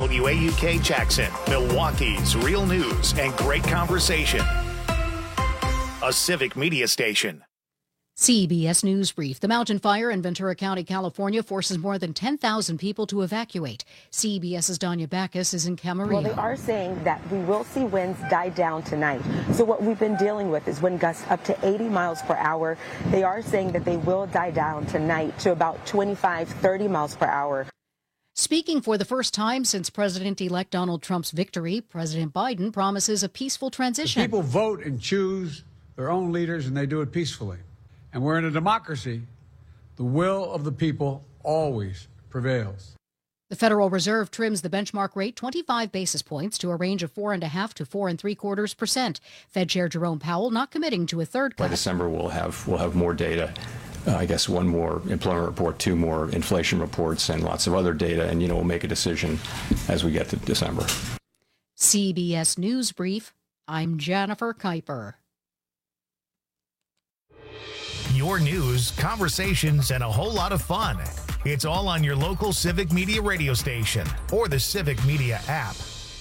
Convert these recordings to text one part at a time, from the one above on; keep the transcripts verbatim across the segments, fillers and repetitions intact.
W A U K Jackson, Milwaukee's real news and great conversation. A Civic Media station. C B S News Brief. The mountain fire in Ventura County, California forces more than ten thousand people to evacuate. CBS's Danya Backus is in Camarillo. Well, they are saying that we will see winds die down tonight. So what we've been dealing with is wind gusts up to eighty miles per hour. They are saying that they will die down tonight to about twenty-five, thirty miles per hour. Speaking for the first time since President-elect Donald Trump's victory, President Biden promises a peaceful transition. The people vote and choose their own leaders, and they do it peacefully. And we're in a democracy. The will of the people always prevails. The Federal Reserve trims the benchmark rate twenty-five basis points to a range of four and a half to four and three quarters percent. Fed Chair Jerome Powell not committing to a third cut. By December, we'll have we'll have more data. Uh, I guess one more employment report, two more inflation reports, and lots of other data. And you know, we'll make a decision as we get to December. C B S News Brief. I'm Jennifer Kuiper. Your news, conversations, and a whole lot of fun. It's all on your local Civic Media radio station or the Civic Media app.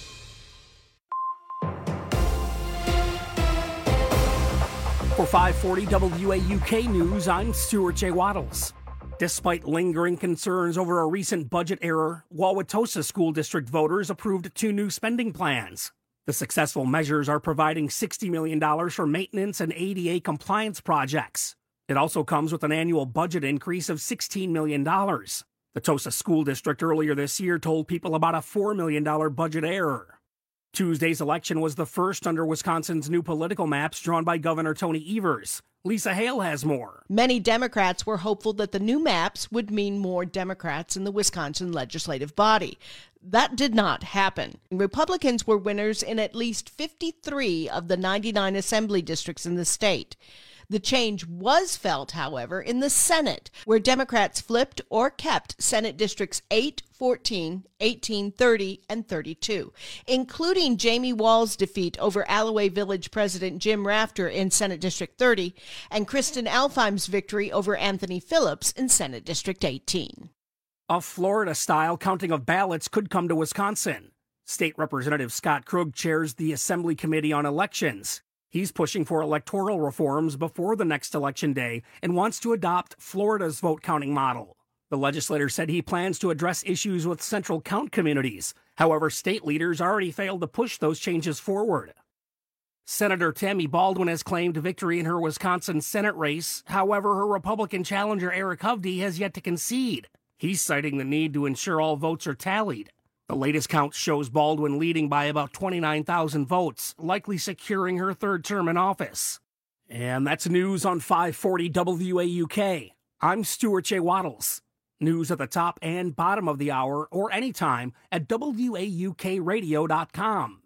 For five forty W A U K News, I'm Stuart J. Waddles. Despite lingering concerns over a recent budget error, Wauwatosa School District voters approved two new spending plans. The successful measures are providing sixty million dollars for maintenance and A D A compliance projects. It also comes with an annual budget increase of sixteen million dollars. The Tosa School District earlier this year told people about a four million dollars budget error. Tuesday's election was the first under Wisconsin's new political maps drawn by Governor Tony Evers. Lisa Hale has more. Many Democrats were hopeful that the new maps would mean more Democrats in the Wisconsin legislative body. That did not happen. Republicans were winners in at least fifty-three of the ninety-nine assembly districts in the state. The change was felt, however, in the Senate, where Democrats flipped or kept Senate Districts eight, fourteen, eighteen, thirty, and thirty-two, including Jamie Wall's defeat over Alloway Village President Jim Rafter in Senate District thirty, and Kristen Alfheim's victory over Anthony Phillips in Senate District eighteen. A Florida-style counting of ballots could come to Wisconsin. State Representative Scott Krug chairs the Assembly Committee on Elections. He's pushing for electoral reforms before the next election day and wants to adopt Florida's vote counting model. The legislator said he plans to address issues with central count communities. However, state leaders already failed to push those changes forward. Senator Tammy Baldwin has claimed victory in her Wisconsin Senate race. However, her Republican challenger Eric Hovde has yet to concede. He's citing the need to ensure all votes are tallied. The latest count shows Baldwin leading by about twenty-nine thousand votes, likely securing her third term in office. And that's news on five forty W A U K. I'm Stuart J. Waddles. News at the top and bottom of the hour or anytime at W A U K radio dot com.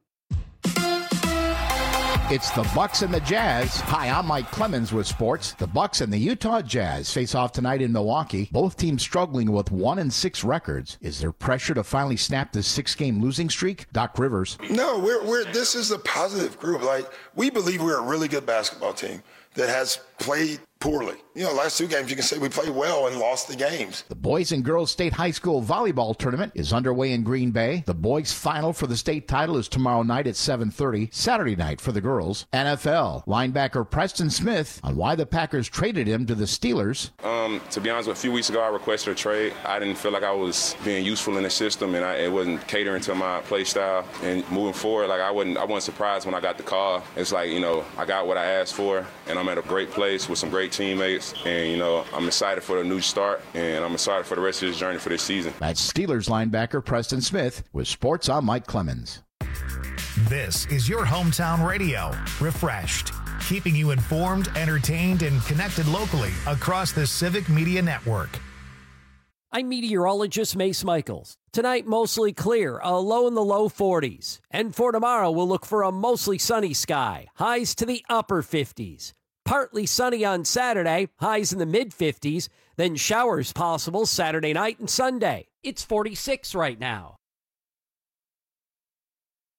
It's the Bucks and the Jazz. Hi, I'm Mike Clemens with sports. The Bucks and the Utah Jazz face off tonight in Milwaukee. Both teams struggling with one and six records. Is there pressure to finally snap this six-game losing streak? Doc Rivers. No, we're we're. This is a positive group. Like, we believe we're a really good basketball team that has played poorly. You know, last two games you can say we played well and lost the games. The Boys and Girls State High School Volleyball Tournament is underway in Green Bay. The boys' final for the state title is tomorrow night at seven thirty, Saturday night for the girls. N F L linebacker Preston Smith on why the Packers traded him to the Steelers. Um, to be honest, a few weeks ago I requested a trade. I didn't feel like I was being useful in the system, and I, it wasn't catering to my play style. And moving forward, like I wasn't, I wasn't surprised when I got the call. It's like, you know, I got what I asked for, and I'm at a great place with some great teammates. And, you know, I'm excited for the new start, and I'm excited for the rest of this journey for this season. That's Steelers linebacker Preston Smith with Sports. I'm Mike Clemens. This is your hometown radio, refreshed, keeping you informed, entertained, and connected locally across the Civic Media Network. I'm meteorologist Mace Michaels. Tonight, mostly clear, a low in the low forties. And for tomorrow, we'll look for a mostly sunny sky, highs to the upper fifties. Partly sunny on Saturday, highs in the mid-fifties, then showers possible Saturday night and Sunday. It's forty-six right now. The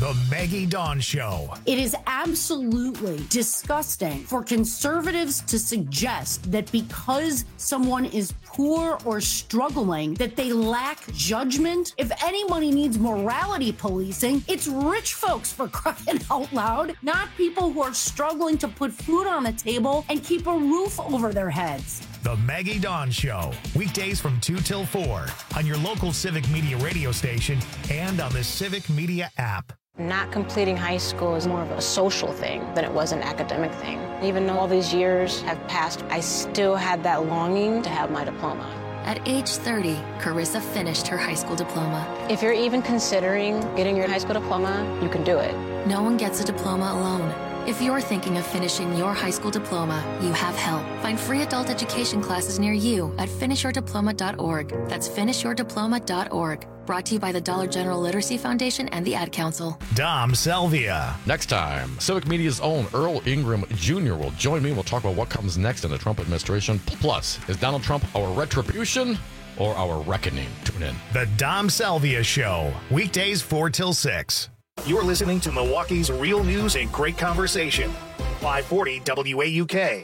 The Maggie Dawn Show. It is absolutely disgusting for conservatives to suggest that because someone is poor or struggling, that they lack judgment. If anybody needs morality policing, it's rich folks, for crying out loud, not people who are struggling to put food on the table and keep a roof over their heads. The Maggie Dawn Show. Weekdays from two till four on your local Civic Media radio station and on the Civic Media app. Not completing high school is more of a social thing than it was an academic thing. Even though all these years have passed, I still had that longing to have my diploma. At age thirty, Carissa finished her high school diploma. If you're even considering getting your high school diploma, you can do it. No one gets a diploma alone. If you're thinking of finishing your high school diploma, you have help. Find free adult education classes near you at finish your diploma dot org. That's finish your diploma dot org. Brought to you by the Dollar General Literacy Foundation and the Ad Council. Dom Salvia. Next time, Civic Media's own Earl Ingram Junior will join me. We'll talk about what comes next in the Trump administration. Plus, is Donald Trump our retribution or our reckoning? Tune in. The Dom Salvia Show. Weekdays four till six. You're listening to Milwaukee's real news and great conversation. five forty W A U K.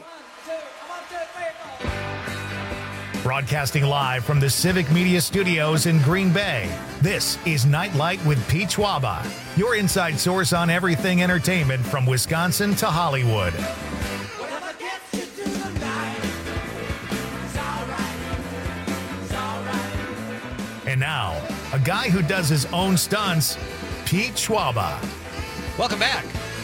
Broadcasting live from the Civic Media Studios in Green Bay, this is Nightlight with Pete Schwaba, your inside source on everything entertainment from Wisconsin to Hollywood. And now, a guy who does his own stunts, Pete Schwaba. Welcome back.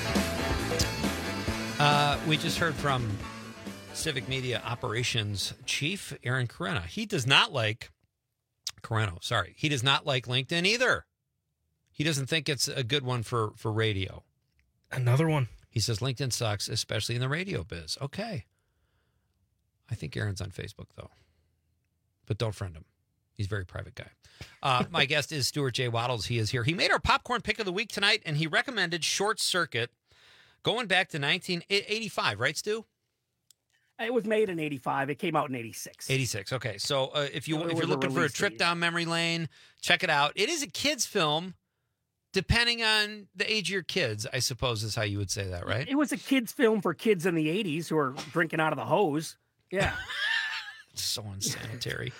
Uh, we just heard from Civic Media Operations Chief Aaron Carreno. He does not like Carreno. Sorry, he does not like LinkedIn either. He doesn't think it's a good one for for radio. Another one. He says LinkedIn sucks, especially in the radio biz. Okay. I think Aaron's on Facebook though, but don't friend him. He's a very private guy. Uh, my guest is Stuart J. Waddles. He is here. He made our popcorn pick of the week tonight, and he recommended Short Circuit going back to nineteen eighty-five, right, Stu? It was made in eighty-five. It came out in eighty-six. eighty-six. Okay. So uh, if, you, It if you're was a looking for a release trip date. down memory lane, check it out. It is a kid's film, depending on the age of your kids, I suppose is how you would say that, right? It was a kid's film for kids in the eighties who were drinking out of the hose. Yeah. So unsanitary.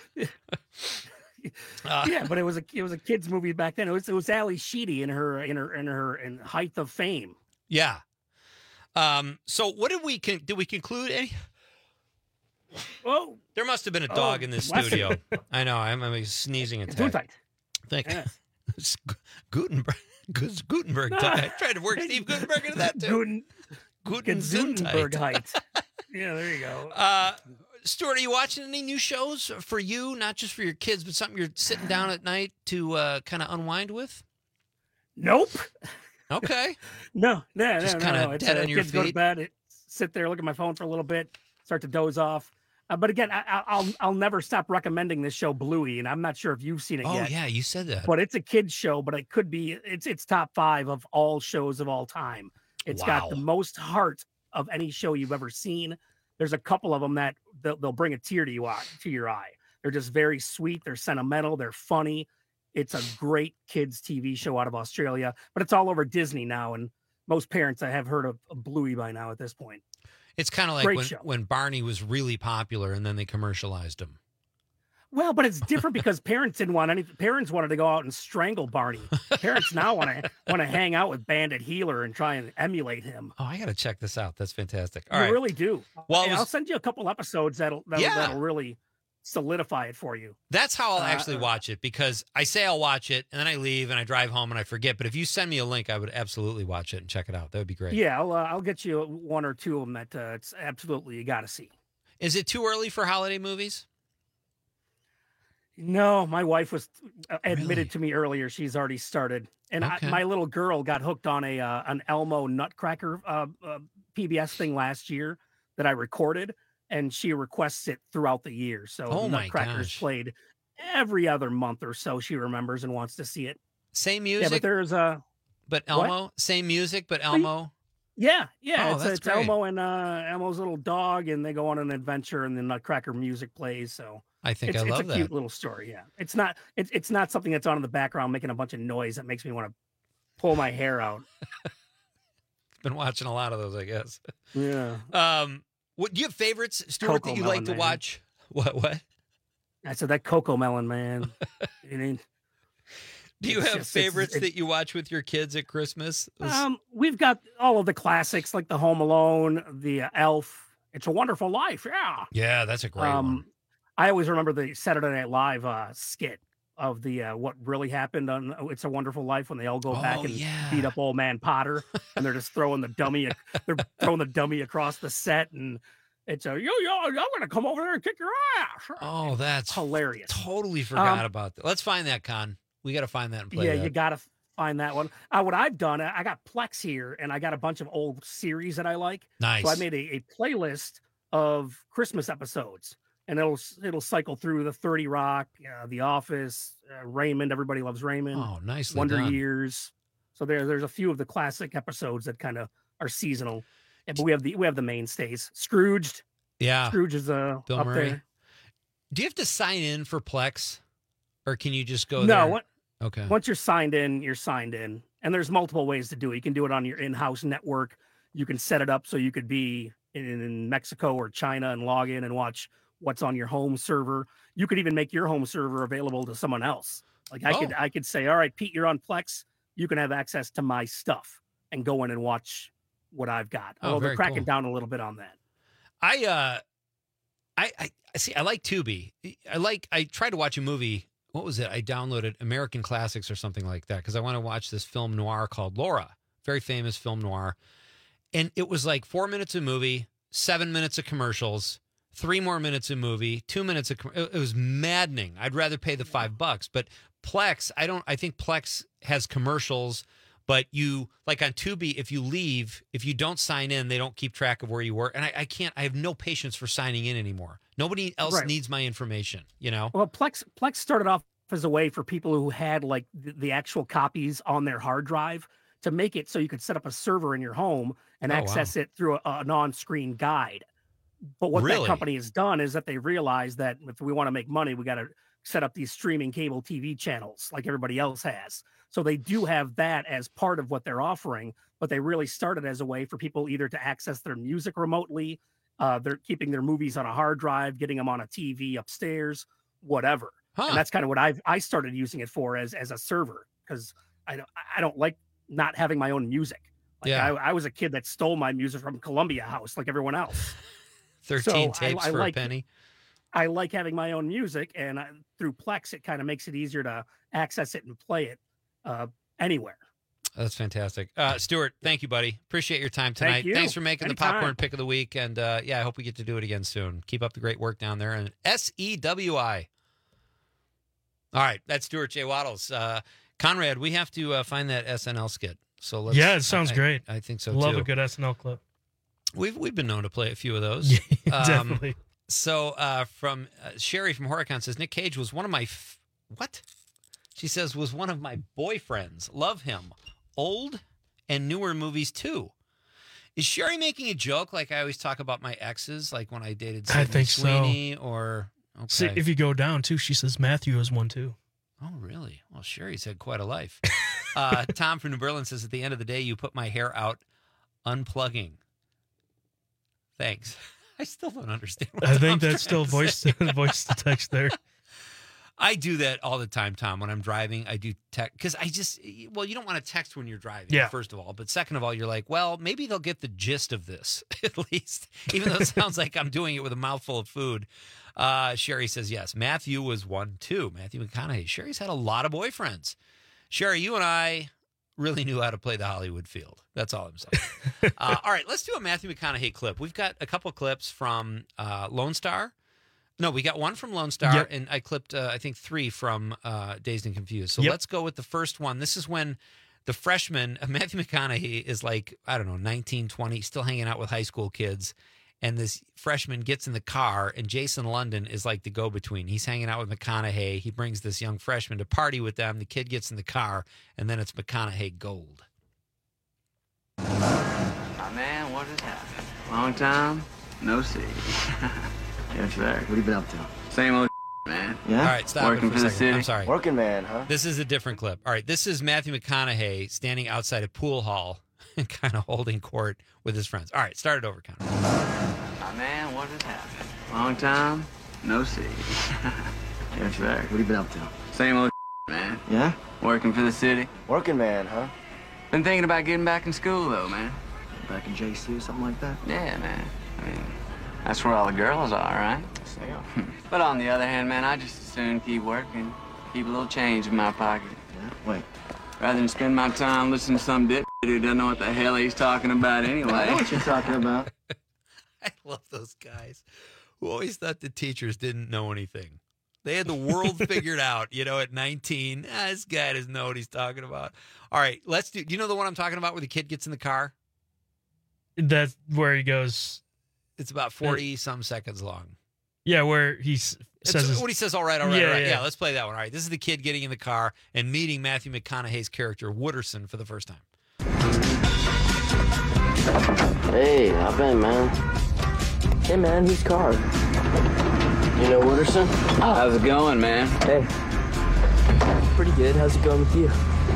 Uh, yeah, but it was a it was a kids movie back then. It was it was Ali Sheedy in her in her in her in height of fame. Yeah. Um. So what did we con- did we conclude? Any- Oh, there must have been a dog oh, in this bless studio. him. I know. I'm, I'm a sneezing attack. Gesundheit. Thank you. Yes. It's Gu- Gutenberg. Gus- Gutenberg. I tried to work Steve Gutenberg into that too. Guten, Guten Gutenberg Gesundheit. height. Yeah, there you go. Uh, Stuart, are you watching any new shows for you, not just for your kids, but something you're sitting down at night to uh, kind of unwind with? Nope. Okay. No, no, Just no, kinda no. It's, dead uh, on your kids go to feet? bed, it, sit there, look at my phone for a little bit, start to doze off. Uh, but again, I, I- I'll I'll never stop recommending this show, Bluey, and I'm not sure if you've seen it Oh, yet. yeah, you said that. But it's a kids show, but it could be it's it's top five of all shows of all time. It's got the Wow. most heart of any show you've ever seen. There's a couple of them that they'll, they'll bring a tear to you eye, to your eye. They're just very sweet. They're sentimental. They're funny. It's a great kids T V show out of Australia, but it's all over Disney now, and most parents I have heard of, of Bluey by now at this point. It's kind of like Great when, show. when Barney was really popular and then they commercialized him. Well, but it's different because parents didn't want any. Parents wanted to go out and strangle Barney. Parents now want to want to hang out with Bandit Healer and try and emulate him. Oh, I got to check this out. That's fantastic. All you right. really do. Well, it Hey, was- I'll send you a couple episodes that'll that'll, Yeah. that'll really solidify it for you. That's how I'll Uh, actually watch it, because I say I'll watch it and then I leave and I drive home and I forget. But if you send me a link, I would absolutely watch it and check it out. That would be great. Yeah, I'll uh, I'll get you one or two of them that uh, it's absolutely you got to see. Is it too early for holiday movies? No, my wife was uh, admitted to me earlier. She's already started, and Okay. I, my little girl got hooked on a uh, an Elmo Nutcracker uh, uh, P B S thing last year that I recorded, and she requests it throughout the year. So Oh my Nutcracker's gosh. played every other month or so. She remembers and wants to see it. Same Yeah, music, but there's a but what? Elmo? Same music, but Elmo? yeah, yeah. Oh, it's that's it's great. Elmo and uh, Elmo's little dog, and they go on an adventure, and the Nutcracker music plays. So. I think it's, I love it's a that. cute little story. Yeah, it's not it's it's not something that's on in the background making a bunch of noise that makes me want to pull my hair out. Been watching a lot of those, I guess. Yeah. Um, what do you have favorites, Stuart, Cocoa that you Melon like to Man. watch? What? What? I said that Cocoa Melon Man. You know, Do you it's have just- it's- favorites it- that you watch with your kids at Christmas? Um, we've got all of the classics like the Home Alone, the uh, Elf. It's a Wonderful Life. Yeah. yeah, that's a great um, one. I always remember the Saturday Night Live uh, skit of the uh, what really happened on It's a Wonderful Life when they all go back Oh, and yeah. beat up old man Potter, and they're just throwing the dummy. They're throwing the dummy across the set, and it's a yo yo. I'm gonna come over there and kick your ass. Oh, that's hilarious. Totally forgot Um, about that. Let's find that, Con. We got to find that and play yeah, that. you gotta find that one. Uh, what I've done, I got Plex here, and I got a bunch of old series that I like. Nice. So I made a, a playlist of Christmas episodes, and it'll it'll cycle through the thirty Rock, uh, The Office, uh, Raymond. Everybody loves Raymond. Oh, nicely Wonder done. Years. So there, there's a few of the classic episodes that kind of are seasonal. And, but we have the we have the mainstays. Scrooged. Yeah. Scrooge is uh, Bill up Murray. there. Do you have to sign in for Plex, or can you just go No, there? what, Okay. once you're signed in, you're signed in. And there's multiple ways to do it. You can do it on your in-house network. You can set it up so you could be in, in Mexico or China and log in and watch what's on your home server. You could even make your home server available to someone else. Like I could Oh. I could say, all right, Pete, you're on Plex. You can have access to my stuff and go in and watch what I've got. Oh, Although they're very cracking cool. down a little bit on that. I uh, I I I see. I like Tubi. I like. I tried to watch a movie. What was it? I downloaded American Classics or something like that because I want to watch this film noir called Laura, very famous film noir, and it was like four minutes of movie, seven minutes of commercials, three more minutes of movie, two minutes of. com- It it was maddening. I'd rather pay the five bucks, but Plex. I don't. I think Plex has commercials. But you, like on Tubi, if you leave, if you don't sign in, they don't keep track of where you were. And I, I can't, I have no patience for signing in anymore. Nobody else Right. needs my information, you know? Well, Plex Plex started off as a way for people who had like the, the actual copies on their hard drive to make it so you could set up a server in your home and Oh, wow. access it through a, an on-screen guide. But what Really? that company has done is that they realized that if we want to make money, we got to set up these streaming cable T V channels like everybody else has. So they do have that as part of what they're offering, but they really started as a way for people either to access their music remotely, uh, they're keeping their movies on a hard drive, getting them on a T V upstairs, whatever. Huh. And that's kind of what I've I started using it for as as a server because I don't I don't like not having my own music. Like Yeah. I, I was a kid that stole my music from Columbia House like everyone else. thirteen So I- tapes I for like- a penny. I like having my own music, and I, through Plex, it kind of makes it easier to access it and play it uh, anywhere. That's fantastic. Uh, Stuart, thank you, buddy. Appreciate your time tonight. Thank you. Thanks for making the Anytime. popcorn pick of the week. And uh, yeah, I hope we get to do it again soon. Keep up the great work down there. And S E W I. All right. That's Stuart J. Waddles. Uh, Conrad, we have to uh, find that S N L skit. So let's, Yeah, it sounds I- great. I, I think so Love too. a good S N L clip. We've we've been known to play a few of those. Yeah, definitely. So uh, from uh, Sherry from Horicon says Nick Cage was one of my f- what? She says was one of my boyfriends. Love him. Old and newer movies too. Is Sherry making a joke like I always talk about my exes, like when I dated Sydney I think so. Sweeney, or okay? See, if you go down too, she says Matthew is one too. Oh, really? Well, Sherry's had quite a life. uh, Tom from New Berlin says, at the end of the day, you put my hair out unplugging. Thanks. I still don't understand what I think Tom's that's still trying to voice say. to, voice to text there. I do that all the time, Tom. When I'm driving, I do text because I just, well, you don't want to text when you're driving, Yeah. first of all. But second of all, you're like, well, maybe they'll get the gist of this at least, even though it sounds like I'm doing it with a mouthful of food. Uh, Sherry says, yes, Matthew was one too. Matthew McConaughey. Sherry's had a lot of boyfriends. Sherry, you and I really knew how to play the Hollywood field. That's all I'm saying. uh, all right, let's do a Matthew McConaughey clip. We've got a couple clips from uh, Lone Star. No, we got one from Lone Star, Yep. and I clipped, uh, I think, three from uh, Dazed and Confused. So Yep. let's go with the first one. This is when the freshman, Matthew McConaughey, is like, I don't know, nineteen, twenty, still hanging out with high school kids. And this freshman gets in the car, and Jason London is like the go-between. He's hanging out with McConaughey. He brings this young freshman to party with them. The kid gets in the car, and then it's McConaughey gold. My man, what has happened? Long time, no see. Yes, sir. What have you been up to? Same old man. Yeah? All right, stop Working it for, for a the second. city. I'm sorry. Working man, huh? This is a different clip. All right, this is Matthew McConaughey standing outside a pool hall and kind of holding court with his friends. All right, start it over, Connor. My man, what has happened? Long time, no see. Yes, sir. What have you been up to? Same old man. Yeah? Working for the city. Working man, huh? Been thinking about getting back in school, though, man. Back in J C or something like that? Yeah, man. I mean, that's where all the girls are, right? Yes, they are. But on the other hand, man, I just as soon keep working, keep a little change in my pocket. Yeah? Wait. Rather than spend my time listening to some dip who doesn't know what the hell he's talking about anyway. I know what you're talking about. I love those guys who always thought the teachers didn't know anything. They had the world figured out, you know, at nineteen. Ah, this guy doesn't know what he's talking about. All right, let's do. Do you know the one I'm talking about where the kid gets in the car? That's where he goes. It's about forty some seconds long. Yeah, where he s- says It's his- what he says. All right, all right, Yeah, all right. yeah. Yeah, let's play that one. All right, this is the kid getting in the car and meeting Matthew McConaughey's character Wooderson for the first time. Hey, how been, man? Hey, man, who's car? You know Wooderson? How's it going, man? Hey. Pretty good. How's it going with you?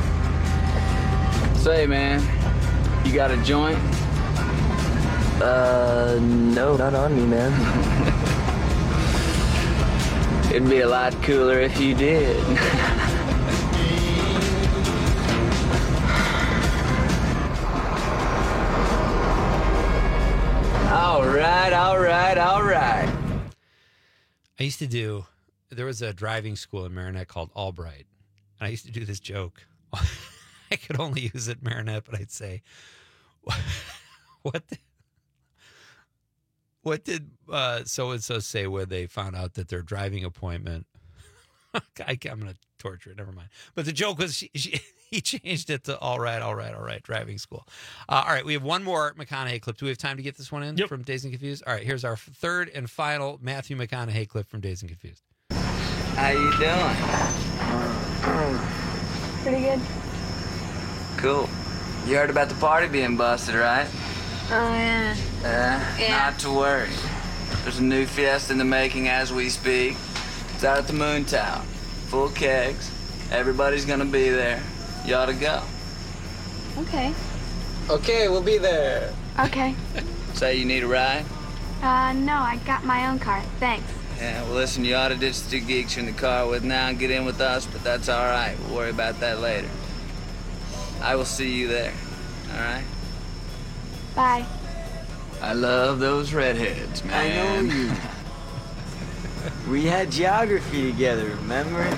Say, man, you got a joint? Uh, no, not on me, man. It'd be a lot cooler if you did. All right, all right, all right. I used to do, there was a driving school in Marinette called Albright. And I used to do this joke. I could only use it in Marinette, but I'd say, what did, what did uh, so-and-so say when they found out that their driving appointment, I, I'm going to torture it, never mind. But the joke was she, she, he changed it to all right, all right, all right, driving school. Uh, all right, we have one more McConaughey clip. Do we have time to get this one in yep. from Dazed and Confused? All right, here's our third and final Matthew McConaughey clip from Dazed and Confused. How you doing? Pretty good. Cool. You heard about the party being busted, right? Oh, yeah. Uh, Yeah. Not to worry. There's a new fiesta in the making as we speak. It's out at the Moon Tower. Full kegs. Everybody's gonna be there. You ought to go. Okay. Okay, we'll be there. Okay. Say you need a ride? Uh, no, I got my own car. Thanks. Yeah, well, listen, you ought to ditch the two geeks you're in the car with now and get in with us, but that's all right. We'll worry about that later. I will see you there. All right? Bye. I love those redheads, man. I know you. We had geography together, remember?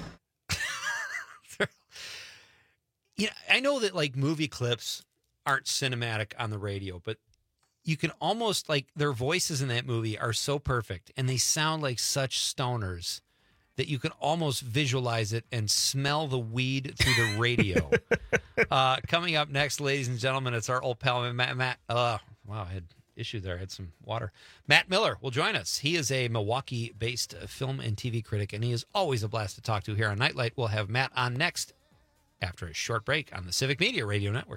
You know, I know that like movie clips aren't cinematic on the radio, but you can almost like their voices in that movie are so perfect and they sound like such stoners that you can almost visualize it and smell the weed through the radio. uh, coming up next, ladies and gentlemen, it's our old pal, Matt. Matt uh, wow, I had issue there. I had some water. Matt Miller will join us. He is a Milwaukee-based film and T V critic, and he is always a blast to talk to here on Nightlight. We'll have Matt on next after a short break on the Civic Media Radio Network.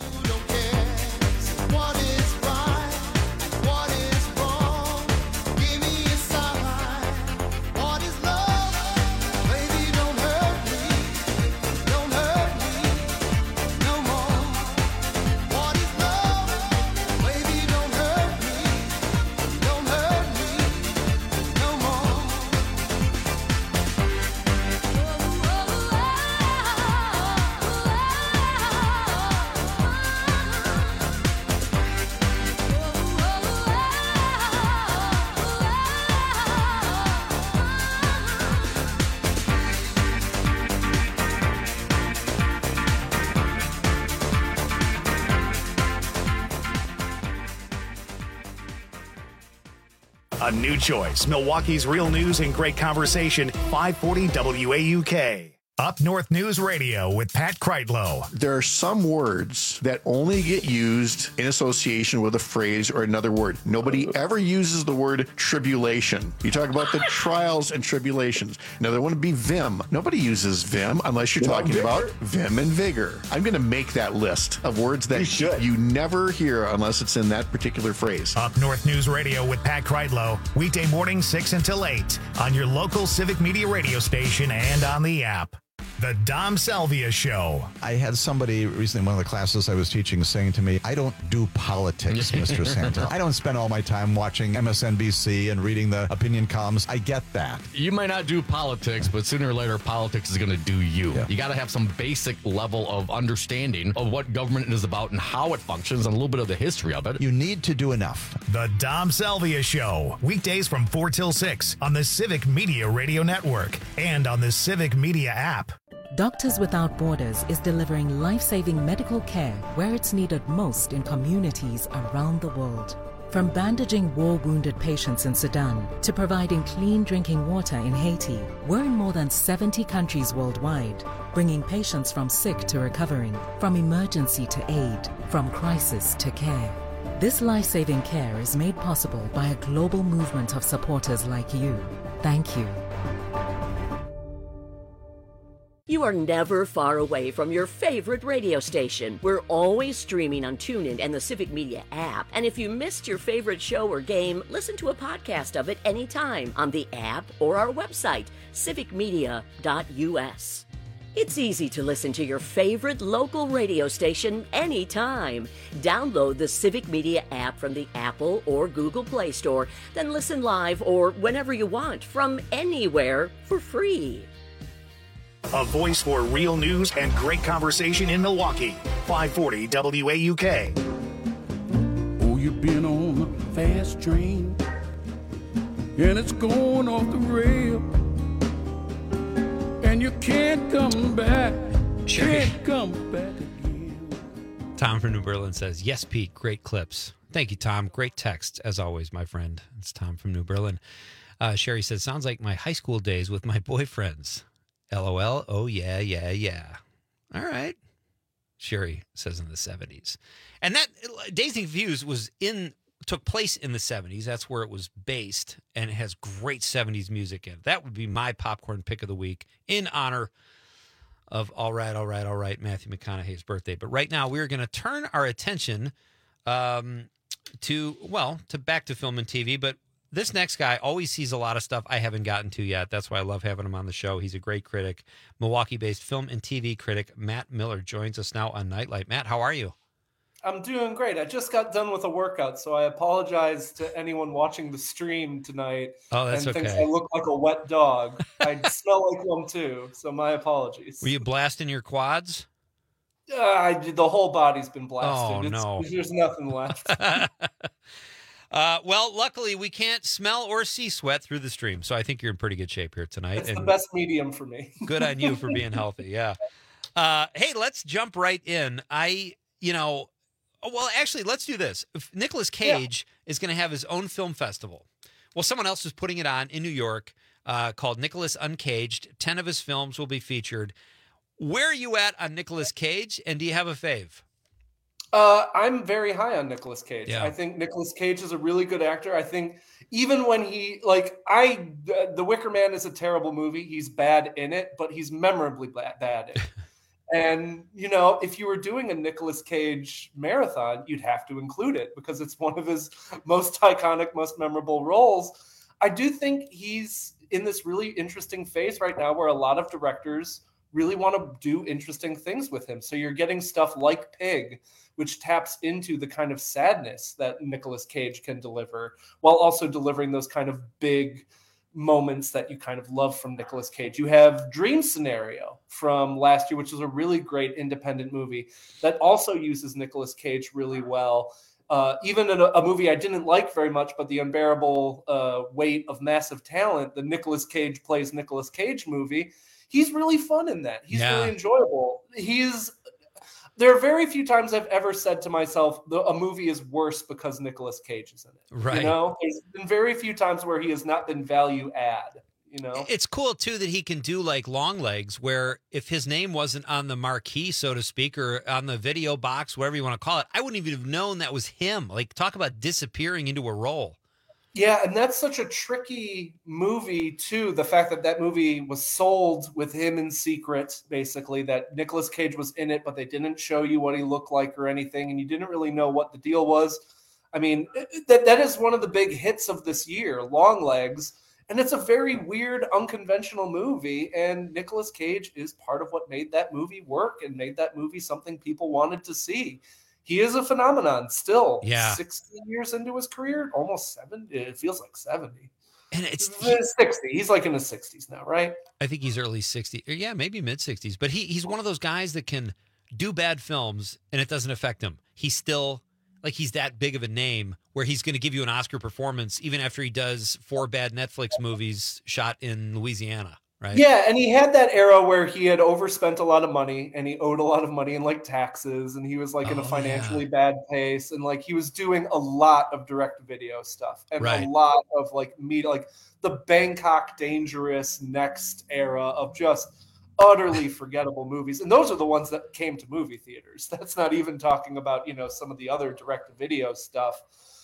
A new choice. Milwaukee's real news and great conversation. five forty W A U K. Up North News Radio with Pat Kreitlow. There are some words that only get used in association with a phrase or another word. Nobody ever uses the word tribulation. You talk about the trials and tribulations. Now, there wouldn't be vim. Nobody uses vim unless you're talking Vigor. about vim and vigor. I'm going to make that list of words that you, you never hear unless it's in that particular phrase. Up North News Radio with Pat Kreitlow. Weekday morning, six until eight on your local Civic Media radio station and on the app. The Dom Salvia Show. I had somebody recently in one of the classes I was teaching saying to me, I don't do politics, Mister Santa. I don't spend all my time watching M S N B C and reading the opinion columns. I get that. You might not do politics, but sooner or later, politics is going to do you. Yeah. You got to have some basic level of understanding of what government is about and how it functions and a little bit of the history of it. You need to do enough. The Dom Salvia Show. Weekdays from four till six on the Civic Media Radio Network and on the Civic Media app. Doctors Without Borders is delivering life-saving medical care where it's needed most in communities around the world. From bandaging war-wounded patients in Sudan to providing clean drinking water in Haiti, we're in more than seventy countries worldwide, bringing patients from sick to recovering, from emergency to aid, from crisis to care. This life-saving care is made possible by a global movement of supporters like you. Thank you. You are never far away from your favorite radio station. We're always streaming on TuneIn and the Civic Media app. And if you missed your favorite show or game, listen to a podcast of it anytime on the app or our website, civic media dot u s. It's easy to listen to your favorite local radio station anytime. Download the Civic Media app from the Apple or Google Play Store, then listen live or whenever you want from anywhere for free. A voice for real news and great conversation in Milwaukee. five forty W A U K. Oh, you've been on a fast train, and it's going off the rail, and you can't come back, can't come back again. Tom from New Berlin says, yes, Pete, great clips. Thank you, Tom. Great text, as always, my friend. It's Tom from New Berlin. Uh, Sherry says, sounds like my high school days with my boyfriends. LOL. Oh, yeah, yeah, yeah. All right. Sherry says in the seventies. And that Dazed and Confused was in, took place in the seventies. That's where it was based. And it has great seventies music in it. That would be my popcorn pick of the week in honor of All Right, All Right, All Right, Matthew McConaughey's birthday. But right now we're going to turn our attention um, to, well, to back to film and T V, but this next guy always sees a lot of stuff I haven't gotten to yet. That's why I love having him on the show. He's a great critic. Milwaukee-based film and T V critic Matt Miller joins us now on Nightlight. Matt, how are you? I'm doing great. I just got done with a workout, so I apologize to anyone watching the stream tonight. Oh, that's and thinks okay. I look like a wet dog. I smell like one too, so my apologies. Were you blasting your quads? Uh, I, the whole body's been blasted. Oh, it's, no. There's nothing left. Uh, well, luckily, we can't smell or see sweat through the stream, so I think you're in pretty good shape here tonight. It's and the best medium for me. Good on you for being healthy, yeah. Uh, hey, let's jump right in. I, you know, well, actually, let's do this. If Nicolas Cage yeah. is going to have his own film festival. Well, someone else is putting it on in New York uh, called Nicolas Uncaged. Ten of his films will be featured. Where are you at on Nicolas Cage, and do you have a fave? Uh, I'm very high on Nicolas Cage. Yeah. I think Nicolas Cage is a really good actor. I think even when he, like, I, The Wicker Man is a terrible movie. He's bad in it, but he's memorably bad, bad in it. And, you know, if you were doing a Nicolas Cage marathon, you'd have to include it because it's one of his most iconic, most memorable roles. I do think he's in this really interesting phase right now where a lot of directors really want to do interesting things with him. So you're getting stuff like Pig, which taps into the kind of sadness that Nicolas Cage can deliver while also delivering those kind of big moments that you kind of love from Nicolas Cage. You have Dream Scenario from last year, which is a really great independent movie that also uses Nicolas Cage really well. Uh, even in a, a movie I didn't like very much, but The Unbearable uh, Weight of Massive Talent, the Nicolas Cage plays Nicolas Cage movie, he's really fun in that. He's Yeah. really enjoyable. He's There are very few times I've ever said to myself, the, a movie is worse because Nicolas Cage is in it. Right. You know, there's been very few times where he has not been value add. You know, It's cool too that he can do like Long Legs, where if his name wasn't on the marquee, so to speak, or on the video box, whatever you want to call it, I wouldn't even have known that was him. Like, talk about disappearing into a role. Yeah, and that's such a tricky movie too. The fact that that movie was sold with him in secret, basically, that Nicolas Cage was in it, but they didn't show you what he looked like or anything, and you didn't really know what the deal was. I mean, that that is one of the big hits of this year, Long Legs. And it's a very weird, unconventional movie, and Nicolas Cage is part of what made that movie work and made that movie something people wanted to see. He is a phenomenon still. Yeah. sixteen years into his career, almost seventy. It feels like seventy. And it's sixty. He's like in his sixties now, right? I think he's early sixties. Or yeah, maybe mid sixties. But he he's one of those guys that can do bad films and it doesn't affect him. He's still like he's that big of a name where he's going to give you an Oscar performance even after he does four bad Netflix movies shot in Louisiana, right? Yeah, and he had that era where he had overspent a lot of money and he owed a lot of money in like taxes and he was like in a Oh, financially bad place and like he was doing a lot of direct video stuff and Right. a lot of like media, like the Bangkok Dangerous next era of just utterly forgettable movies. And those are the ones that came to movie theaters. That's not even talking about, you know, some of the other direct video stuff.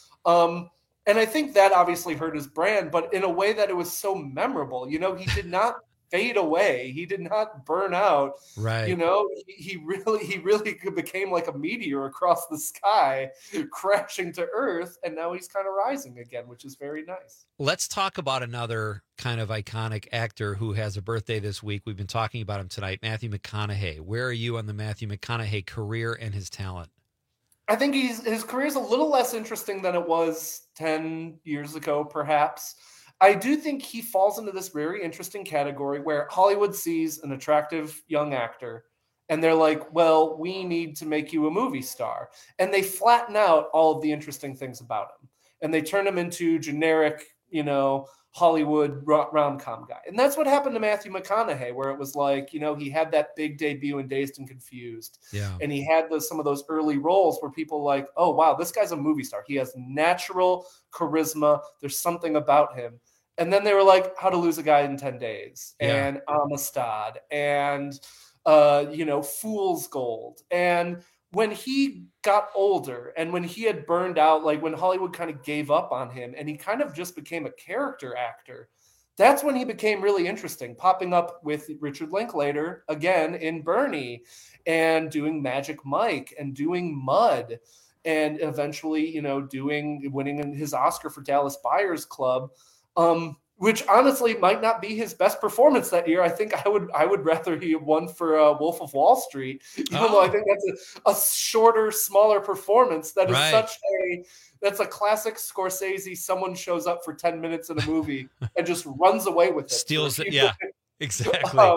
Um, and I think that obviously hurt his brand, but in a way that it was so memorable. You know, he did not fade away. He did not burn out. Right. You know, he, he really, he really became like a meteor across the sky, crashing to Earth, and now he's kind of rising again, which is very nice. Let's talk about another kind of iconic actor who has a birthday this week. We've been talking about him tonight, Matthew McConaughey. Where are you on the Matthew McConaughey career and his talent? I think he's his career is a little less interesting than it was ten years ago, perhaps. I do think he falls into this very interesting category where Hollywood sees an attractive young actor and they're like, well, we need to make you a movie star. And they flatten out all of the interesting things about him. And they turn him into generic, you know, Hollywood rom-com guy. And that's what happened to Matthew McConaughey, where it was like, you know, he had that big debut in Dazed and Confused. Yeah. And he had those, some of those early roles where people like, oh, wow, this guy's a movie star. He has natural charisma. There's something about him. And then they were like, How to Lose a Guy in ten days Yeah. and Amistad and, uh, you know, Fool's Gold. And when he got older and when he had burned out, like when Hollywood kind of gave up on him and he kind of just became a character actor, that's when he became really interesting, popping up with Richard Linklater again in Bernie and doing Magic Mike and doing Mud and eventually, you know, doing winning his Oscar for Dallas Buyers Club. Um, which honestly might not be his best performance that year. I think I would I would rather he won for uh, Wolf of Wall Street, even Oh. though I think that's a, a shorter, smaller performance. That is Right. such a that's a classic Scorsese. Someone shows up for ten minutes in a movie and just runs away with it. Steals For a it. few Yeah, minutes. exactly. Um,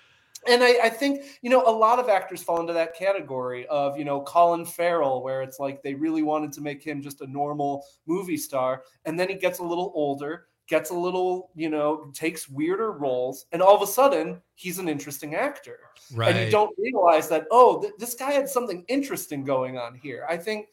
and I, I think, you know, a lot of actors fall into that category of, you know, Colin Farrell, where it's like they really wanted to make him just a normal movie star. And then he gets a little older, gets a little, you know, takes weirder roles. And all of a sudden, he's an interesting actor. Right. And you don't realize that, oh, th- this guy had something interesting going on here. I think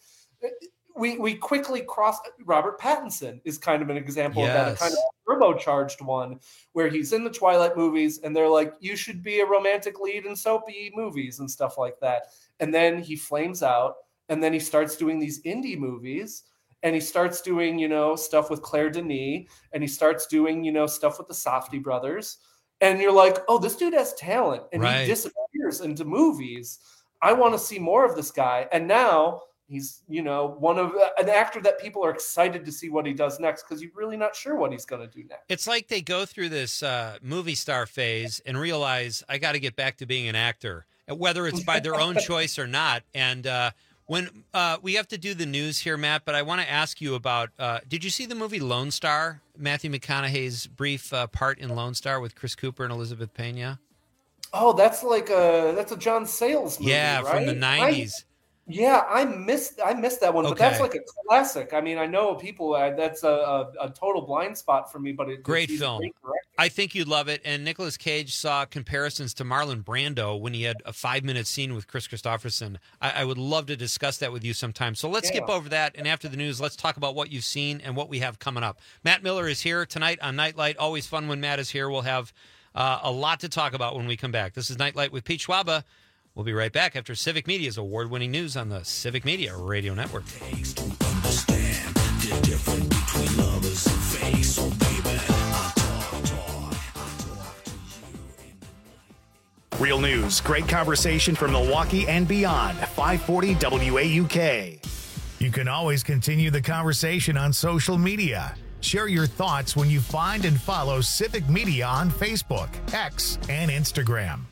we we quickly cross. Robert Pattinson is kind of an example of that, a Yes. kind of turbocharged one where he's in the Twilight movies and they're like, you should be a romantic lead in soapy movies and stuff like that. And then he flames out and then he starts doing these indie movies and he starts doing, you know, stuff with Claire Denis and he starts doing, you know, stuff with the Safdie brothers. And you're like, oh, this dude has talent and Right. he disappears into movies. I want to see more of this guy. And now he's, you know, one of an actor that people are excited to see what he does next because you're really not sure what he's going to do next. It's like they go through this uh, movie star phase and realize I got to get back to being an actor, whether it's by their own choice or not. And uh, when uh, we have to do the news here, Matt, but I want to ask you about, uh, did you see the movie Lone Star, Matthew McConaughey's brief uh, part in Lone Star with Chris Cooper and Elizabeth Pena? Oh, that's like a that's a John Sayles movie, Yeah, right? from the nineties. Yeah, I missed I missed that one, but Okay. that's like a classic. I mean, I know people uh, that's a, a, a total blind spot for me, but it, Great he's a film. great director. I think you'd love it. And Nicolas Cage saw comparisons to Marlon Brando when he had a five-minute scene with Chris Christopherson. I, I would love to discuss that with you sometime. So let's Yeah. skip over that, and after the news, let's talk about what you've seen and what we have coming up. Matt Miller is here tonight on Nightlight. Always fun when Matt is here. We'll have uh, a lot to talk about when we come back. This is Nightlight with Pete Schwaba. We'll be right back after Civic Media's award-winning news on the Civic Media Radio Network. Real news, great conversation from Milwaukee and beyond. five forty W A U K. You can always continue the conversation on social media. Share your thoughts when you find and follow Civic Media on Facebook, X, and Instagram.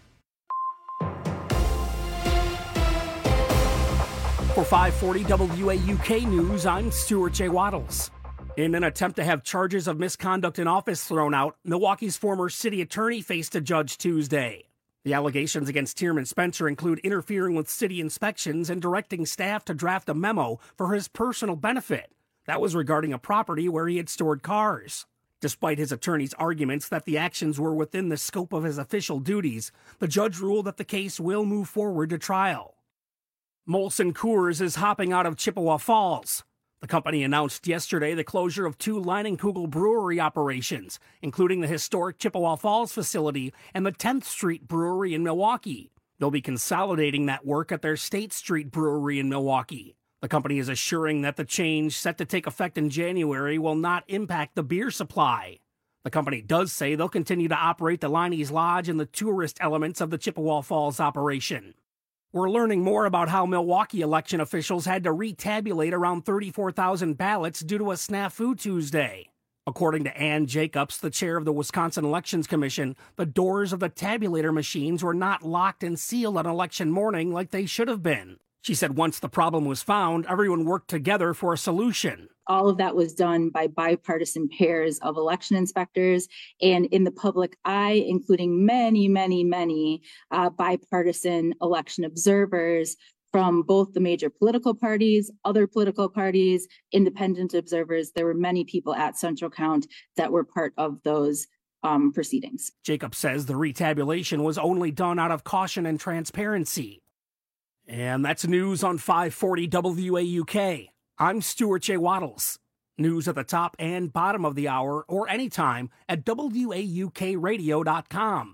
For five forty W A U K News, I'm Stuart J. Waddles. In an attempt to have charges of misconduct in office thrown out, Milwaukee's former city attorney faced a judge Tuesday. The allegations against Tierman Spencer include interfering with city inspections and directing staff to draft a memo for his personal benefit. That was regarding a property where he had stored cars. Despite his attorney's arguments that the actions were within the scope of his official duties, the judge ruled that the case will move forward to trial. Molson Coors is hopping out of Chippewa Falls. The company announced yesterday the closure of two Leinenkugel brewery operations, including the historic Chippewa Falls facility and the tenth Street Brewery in Milwaukee. They'll be consolidating that work at their State Street Brewery in Milwaukee. The company is assuring that the change, set to take effect in January, will not impact the beer supply. The company does say they'll continue to operate the Liney's Lodge and the tourist elements of the Chippewa Falls operation. We're learning more about how Milwaukee election officials had to retabulate around thirty-four thousand ballots due to a snafu Tuesday. According to Ann Jacobs, the chair of the Wisconsin Elections Commission, the doors of the tabulator machines were not locked and sealed on election morning like they should have been. She said once the problem was found, everyone worked together for a solution. All of that was done by bipartisan pairs of election inspectors and in the public eye, including many, many, many uh, bipartisan election observers from both the major political parties, other political parties, independent observers. There were many people at Central Count that were part of those um, proceedings. Jacob says the retabulation was only done out of caution and transparency. And that's news on five forty W A U K. I'm Stuart J. Waddles. News at the top and bottom of the hour or anytime at W A U K radio dot com.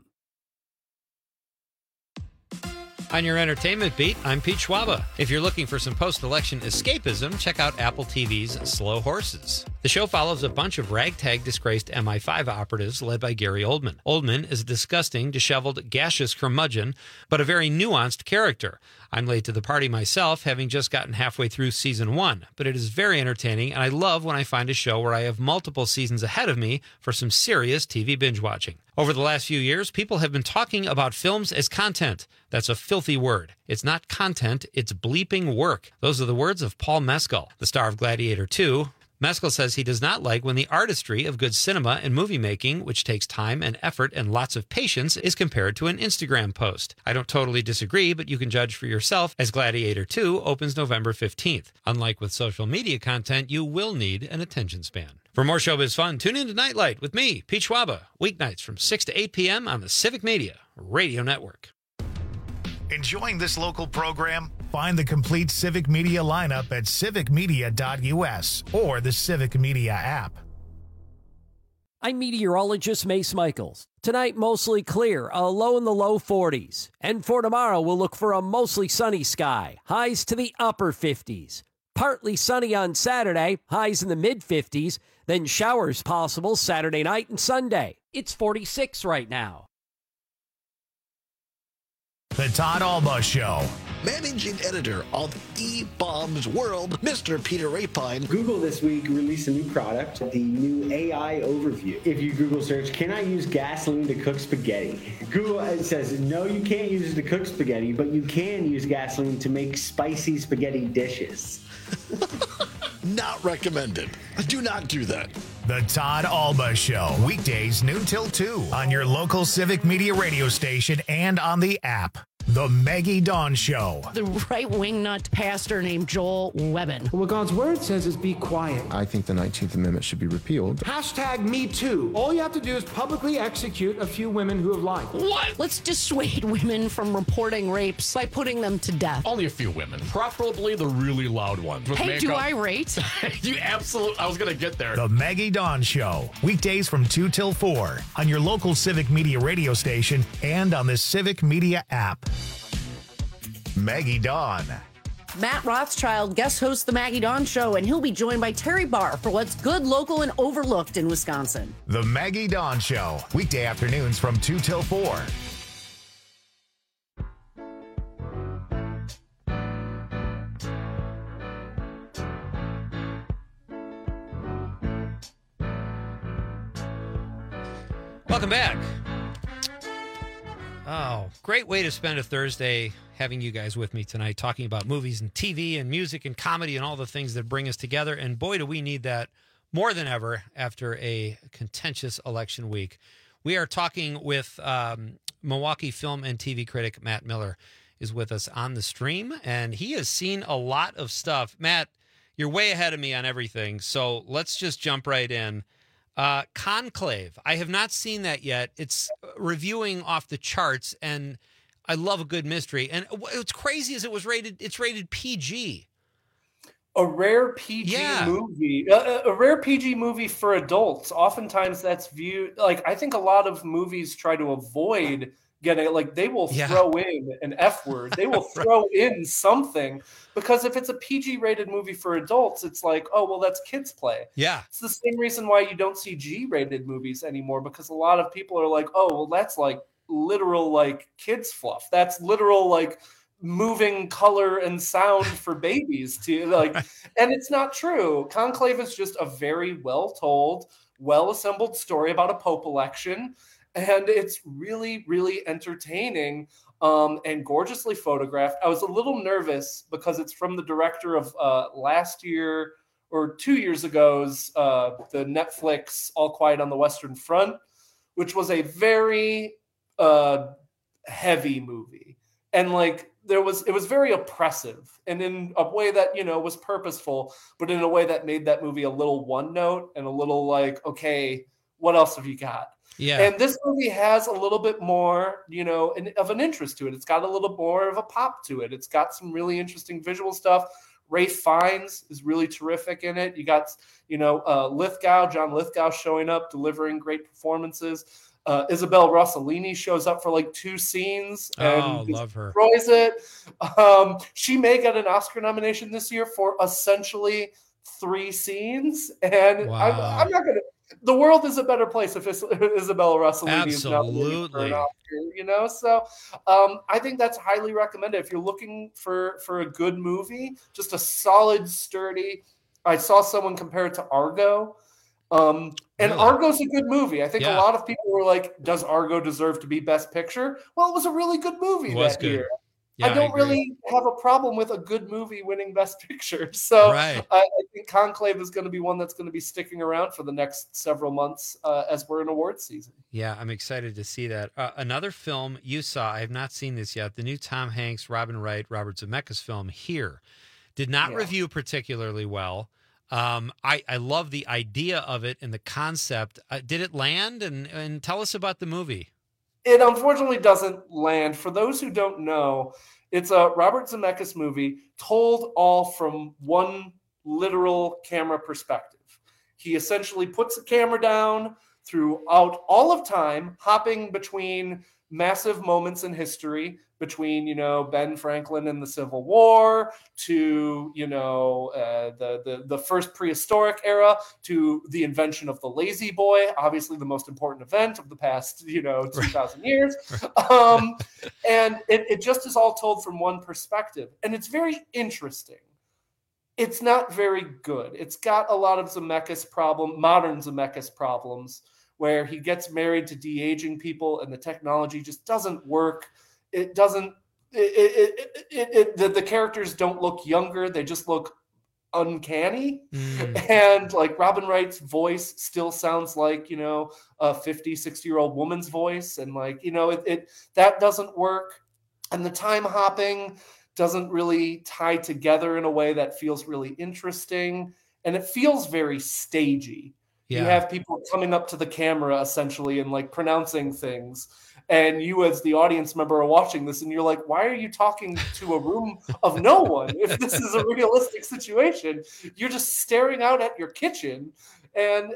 On your entertainment beat, I'm Pete Schwaba. If you're looking for some post-election escapism, check out Apple T V's Slow Horses. The show follows a bunch of ragtag disgraced M I five operatives led by Gary Oldman. Oldman is a disgusting, disheveled, gaseous curmudgeon, but a very nuanced character. I'm late to the party myself, having just gotten halfway through season one, but it is very entertaining, and I love when I find a show where I have multiple seasons ahead of me for some serious T V binge watching. Over the last few years, people have been talking about films as content. That's a filthy word. It's not content, it's bleeping work. Those are the words of Paul Mescal, the star of Gladiator two. Mescal says he does not like when the artistry of good cinema and movie making, which takes time and effort and lots of patience, is compared to an Instagram post. I don't totally disagree, but you can judge for yourself as Gladiator two opens November fifteenth. Unlike with social media content, you will need an attention span. For more showbiz fun, tune in to Nightlight with me, Pete Schwaba, weeknights from six to eight p.m. on the Civic Media Radio Network. Enjoying this local program? Find the complete Civic Media lineup at civic media dot U S or the Civic Media app. I'm meteorologist Mace Michaels. Tonight, mostly clear, a low in the low forties. And for tomorrow, we'll look for a mostly sunny sky, highs to the upper fifties. Partly sunny on Saturday, highs in the mid-fifties. Then showers possible Saturday night and Sunday. It's forty-six right now. The Todd Alba Show. Managing editor of E-Bombs World, Mister Peter Rapine. Google this week released a new product, the new A I overview. If you Google search, can I use gasoline to cook spaghetti? Google it says, no, you can't use it to cook spaghetti, but you can use gasoline to make spicy spaghetti dishes. Not recommended. Do not do that. The Todd Alba Show, weekdays noon till two on your local Civic Media radio station and on the app. The Maggie Dawn Show. The right-wing nut pastor named Joel Webbin. What God's word says is be quiet. I think the nineteenth Amendment should be repealed. Hashtag me too. All you have to do is publicly execute a few women who have lied. What? Let's dissuade women from reporting rapes by putting them to death. Only a few women, preferably the really loud ones. With Hey, makeup. do I rate? You absolutely, I was going to get there. The Maggie Dawn Show. Weekdays from two till four on your local Civic Media radio station and on the Civic Media app. Maggie Dawn. Matt Rothschild guest hosts the Maggie Dawn Show, and he'll be joined by Terry Barr for what's good, local, and overlooked in Wisconsin. The Maggie Dawn Show. Weekday afternoons from two till four. Welcome back. Oh, great way to spend a Thursday having you guys with me tonight, talking about movies and T V and music and comedy and all the things that bring us together. And boy, do we need that more than ever after a contentious election week. We are talking with um, Milwaukee film and T V critic Matt Miller is with us on the stream, and he has seen a lot of stuff. Matt, you're way ahead of me on everything, so let's just jump right in. Uh, Conclave. I have not seen that yet. It's reviewing off the charts, and I love a good mystery. And what's crazy is it was rated. It's rated P G. A rare P G Yeah. movie, a, a rare P G movie for adults. Oftentimes, that's viewed like I think a lot of movies try to avoid getting like they will Yeah. throw in an F word. They will throw in something because if it's a P G rated movie for adults, it's like, oh well, that's kids play. Yeah. It's the same reason why you don't see G rated movies anymore because a lot of people are like, oh well, that's like literal like kids fluff. That's literal like moving color and sound for babies to like, and it's not true. Conclave is just a very well told, well assembled story about a pope election. And it's really, really entertaining um, and gorgeously photographed. I was a little nervous because it's from the director of uh, last year or two years ago's uh, the Netflix All Quiet on the Western Front, which was a very uh, heavy movie. And like there was, it was very oppressive and in a way that, you know, was purposeful, but in a way that made that movie a little one note and a little like, okay, what else have you got? Yeah. And this movie has a little bit more, you know, an, of an interest to it. It's got a little more of a pop to it. It's got some really interesting visual stuff. Ray Fiennes is really terrific in it. You got, you know, uh, Lithgow, John Lithgow showing up, delivering great performances. Uh, Isabel Rossellini shows up for like two scenes and Oh, love her. destroys it. Um, she may get an Oscar nomination this year for essentially three scenes. And Wow. I'm, I'm not going to. The world is a better place if Is- Isabella Rossellini is nominated for Absolutely. an Oscar, you know. So um, I think that's highly recommended if you're looking for for a good movie, just a solid, sturdy. I saw someone compare it to Argo, um, and Really? Argo's a good movie. I think Yeah. a lot of people were like, "Does Argo deserve to be Best Picture?" Well, it was a really good movie It was that good. year. Yeah, I I don't agree. really have a problem with a good movie winning Best Picture. So Right. I, I think Conclave is going to be one that's going to be sticking around for the next several months uh, as we're in awards season. Yeah, I'm excited to see that. Uh, another film you saw, I have not seen this yet, the new Tom Hanks, Robin Wright, Robert Zemeckis film, Here. Did not Yeah. review particularly well. Um, I, I love the idea of it and the concept. Uh, did it land? And, and tell us about the movie. It unfortunately doesn't land. For those who don't know, it's a Robert Zemeckis movie told all from one literal camera perspective. He essentially puts the camera down throughout all of time, hopping between massive moments in history, between, you know, Ben Franklin and the Civil War to, you know, uh, the, the, the first prehistoric era to the invention of the Lazy Boy, obviously the most important event of the past, you know, two thousand years. Um, and it, it just is all told from one perspective. And it's very interesting. It's not very good. It's got a lot of Zemeckis problem, modern Zemeckis problems, where he gets married to de-aging people and the technology just doesn't work. It doesn't, it, it, it, it, the, the characters don't look younger. They just look uncanny. Mm. And like Robin Wright's voice still sounds like, you know, a fifty, sixty year old woman's voice. And like, you know, it, it that doesn't work. and the time hopping doesn't really tie together in a way that feels really interesting, and it feels very stagey. Yeah. You have people coming up to the camera essentially and like pronouncing things, and you as the audience member are watching this and you're like, why are you talking to a room of no one? If this is a realistic situation, you're just staring out at your kitchen. And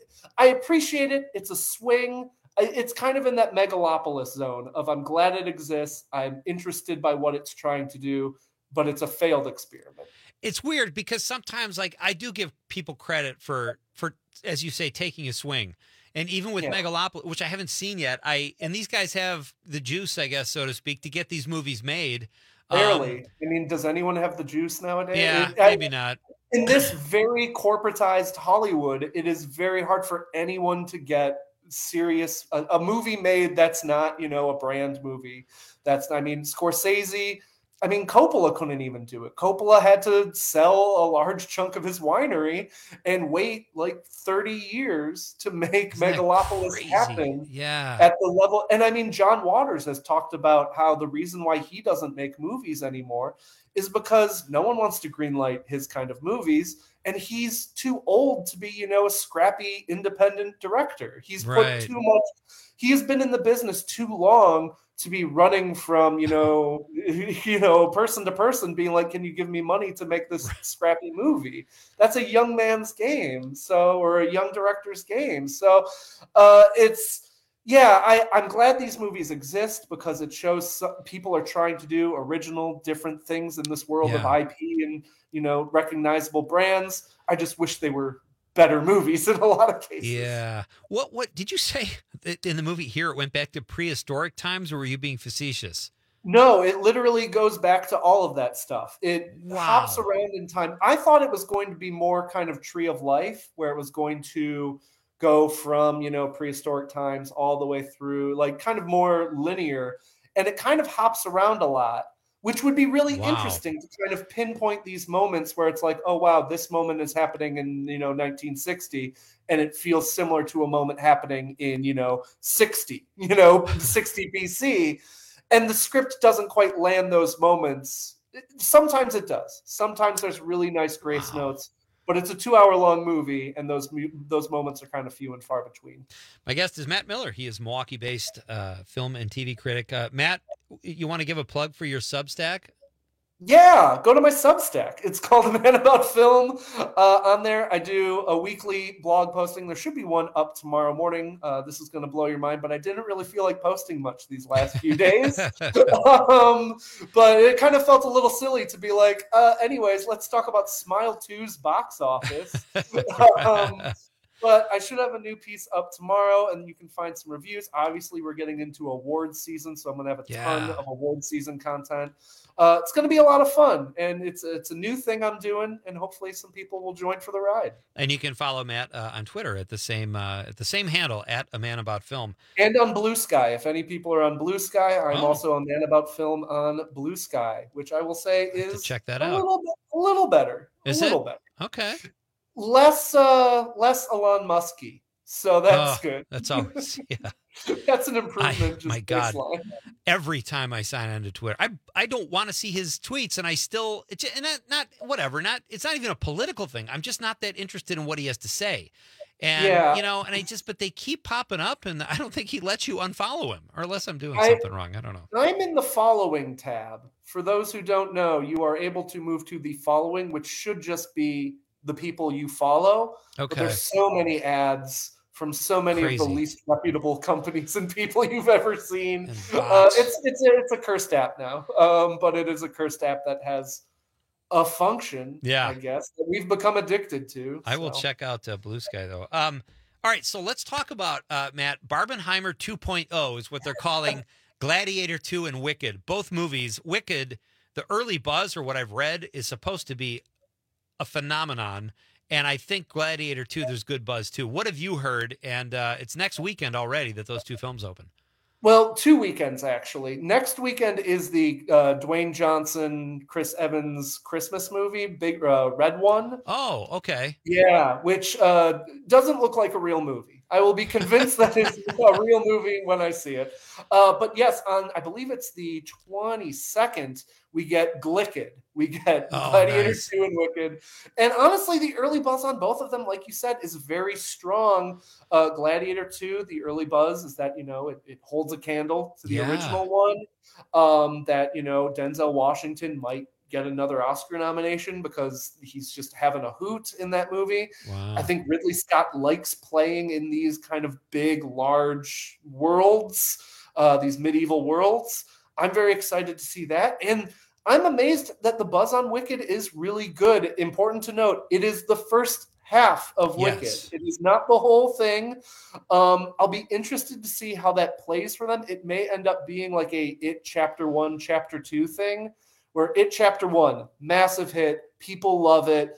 I appreciate it. It's a swing. It's kind of in that megalopolis zone of I'm glad it exists. I'm interested by what it's trying to do, but it's a failed experiment. It's weird because sometimes, like, I do give people credit for, for as you say, taking a swing. And even with yeah. Megalopolis, which I haven't seen yet, I and these guys have the juice, I guess, so to speak, to get these movies made. Barely. Um, I mean, does anyone have the juice nowadays? Yeah, I, maybe not. In this very corporatized Hollywood, it is very hard for anyone to get serious a, a movie made that's not, you know, a brand movie. That's, I mean, Scorsese. I mean, Coppola couldn't even do it. Coppola had to sell a large chunk of his winery and wait like thirty years to make Isn't Megalopolis happen yeah. at the level. And I mean, John Waters has talked about how the reason why he doesn't make movies anymore is because no one wants to greenlight his kind of movies. And he's too old to be, you know, a scrappy independent director. He's right. put too much. He has been in the business too long to be running from, you know, you know, person to person being like, can you give me money to make this scrappy movie? That's a young man's game. So, or a young director's game. So uh, it's, yeah, I, I'm glad these movies exist because it shows some, people are trying to do original, different things in this world Yeah. of I P and, you know, recognizable brands. I just wish they were better movies in a lot of cases. Yeah. What what did you say in the movie here? It went back to prehistoric times, or were you being facetious? No, it literally goes back to all of that stuff. It Wow. hops around in time. I thought it was going to be more kind of Tree of Life, where it was going to go from, you know, prehistoric times all the way through, like kind of more linear. And it kind of hops around a lot, which would be really Wow. interesting to kind of pinpoint these moments where it's like, oh, wow, this moment is happening in, you know, nineteen sixty. And it feels similar to a moment happening in, you know, sixty, you know, sixty B C. And the script doesn't quite land those moments. Sometimes it does. Sometimes there's really nice grace Wow. notes. But it's a two-hour-long movie, and those those moments are kind of few and far between. My guest is Matt Miller. He is Milwaukee-based uh, film and T V critic. Uh, Matt, you want to give a plug for your Substack? Yeah, go to my Substack. It's called Man About Film. Uh, on there, I do a weekly blog posting. There should be one up tomorrow morning. Uh, this is going to blow your mind, but I didn't really feel like posting much these last few days. um, but it kind of felt a little silly to be like, uh, anyways, let's talk about Smile two's box office. um, But I should have a new piece up tomorrow, and you can find some reviews. Obviously, we're getting into awards season, so I'm going to have a Yeah. ton of award season content. Uh, it's going to be a lot of fun, and it's it's a new thing I'm doing, and hopefully some people will join for the ride. And you can follow Matt uh, on Twitter at the same uh, at the same handle at A Man About Film. And on Blue Sky. If any people are on Blue Sky, I'm Oh. also on Man About Film on Blue Sky, which I will say is check that a out. little bit, a little better. Is a little it? better. Okay. Less uh, less Elon Musky. So that's Oh, good. That's always yeah. That's an I, improvement. just my God, baseline. every time I sign on to Twitter, I I don't want to see his tweets, and I still it's and not, not whatever, not it's not even a political thing. I'm just not that interested in what he has to say, and Yeah. you know, and I just but they keep popping up, and I don't think he lets you unfollow him, or unless I'm doing I- something wrong. I don't know. I'm in the following tab. For those who don't know, you are able to move to the following, which should just be the people you follow. But Okay. there's so many ads from so many of Crazy. the least reputable companies and people you've ever seen. And Uh, bots. it's it's a, it's a cursed app now, um, but it is a cursed app that has a function, Yeah. I guess, that we've become addicted to. I will so. check out uh, Blue Sky though. Um, all right, so let's talk about uh, Matt Barbenheimer two point oh is what they're calling Gladiator two and Wicked. Both movies. Wicked, the early buzz or what I've read is supposed to be a phenomenon, and I think Gladiator two there's good buzz too. What have you heard? And uh, it's next weekend already that those two films open. Well, two weekends actually. Next weekend is the uh, Dwayne Johnson, Chris Evans Christmas movie, Big uh, Red One. Oh, okay. Yeah, which uh, doesn't look like a real movie. I will be convinced that it's a real movie when I see it. Uh, but yes, on I believe it's the twenty-second, we get Glicked. We get Oh, Gladiator nice. two and Wicked. And honestly, the early buzz on both of them, like you said, is very strong. Uh, Gladiator two, the early buzz is that, you know, it, it holds a candle to the Yeah. original one. Um, that, you know, Denzel Washington might get another Oscar nomination because he's just having a hoot in that movie. Wow. I think Ridley Scott likes playing in these kind of big, large worlds, uh, these medieval worlds. I'm very excited to see that. And I'm amazed that the buzz on Wicked is really good. Important to note, it is the first half of Wicked. Yes. It is not the whole thing. Um, I'll be interested to see how that plays for them. It may end up being like a It Chapter One, Chapter Two thing, where It Chapter One, massive hit, people love it,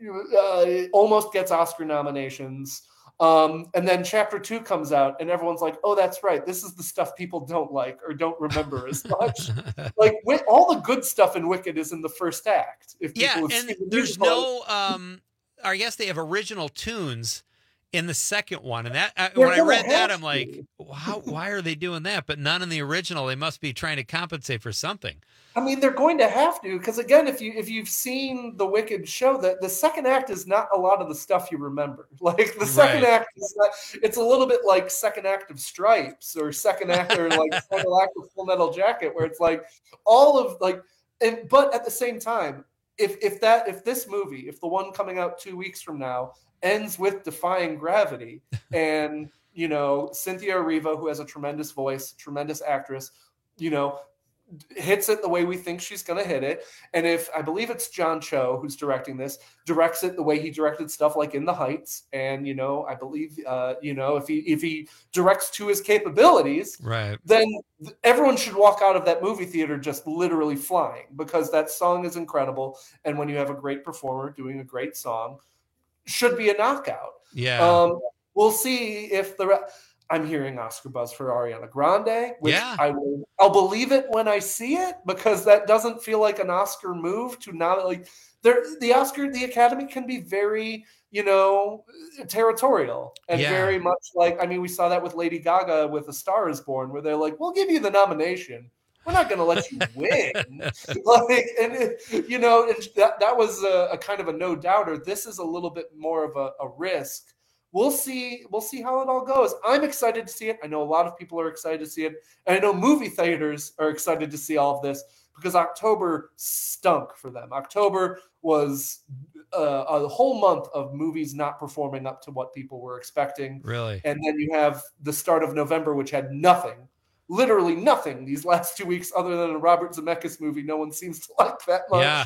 uh, it almost gets Oscar nominations. Um, and then Chapter Two comes out, and everyone's like, "Oh, that's right. This is the stuff people don't like or don't remember as much." Like wi- all the good stuff in Wicked is in the first act. If Yeah, people have and seen the there's musical. no. Um, I guess they have original tunes in the second one, and that uh, They're when I gonna read that, have I'm like, "How? Why are they doing that?" But none in the original. They must be trying to compensate for something. I mean, they're going to have to, because again, if you if you've seen the Wicked show, that the second act is not a lot of the stuff you remember. Like the second Right. act is not, it's a little bit like second act of Stripes or second act or like second act of Full Metal Jacket, where it's like all of like, and but at the same time, if if that if this movie, if the one coming out two weeks from now ends with Defying Gravity, and you know Cynthia Erivo, who has a tremendous voice, tremendous actress, you know. hits it the way we think she's going to hit it. And if I believe it's John Cho who's directing this, directs it the way he directed stuff like In the Heights. And, you know, I believe, uh, you know, if he, if he directs to his capabilities, Right. then th- everyone should walk out of that movie theater just literally flying, because that song is incredible. And when you have a great performer doing a great song, should be a knockout. Yeah. Um, we'll see if the, re- I'm hearing Oscar buzz for Ariana Grande, which Yeah. I will, I'll believe it when I see it, because that doesn't feel like an Oscar move to not like there. The Oscar, the Academy can be very, you know, territorial and Yeah. very much like, I mean, we saw that with Lady Gaga with A Star Is Born, where they're like, we'll give you the nomination. We're not going to let you win. Like, and it, you know, and that, that was a, a kind of a no doubter. This is a little bit more of a, a risk. We'll see. We'll see how it all goes. I'm excited to see it. I know a lot of people are excited to see it. And I know movie theaters are excited to see all of this, because October stunk for them. October was uh, a whole month of movies not performing up to what people were expecting. Really? And then you have the start of November, which had nothing, literally nothing these last two weeks other than a Robert Zemeckis movie no one seems to like that much. Yeah.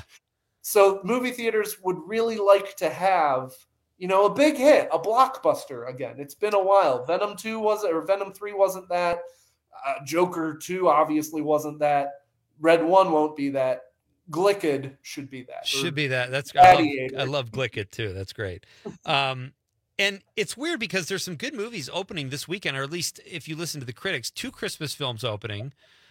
So movie theaters would really like to have, you know, a big hit, a blockbuster again. It's been a while. Venom two wasn't, or Venom three wasn't that. Uh, Joker two obviously wasn't that. Red one won't be that. Glicked should be that. Should Or be that. That's I love, Gladiator. I love Glicked too. That's great. Um, and it's weird because there's some good movies opening this weekend, or at least if you listen to the critics, two Christmas films opening,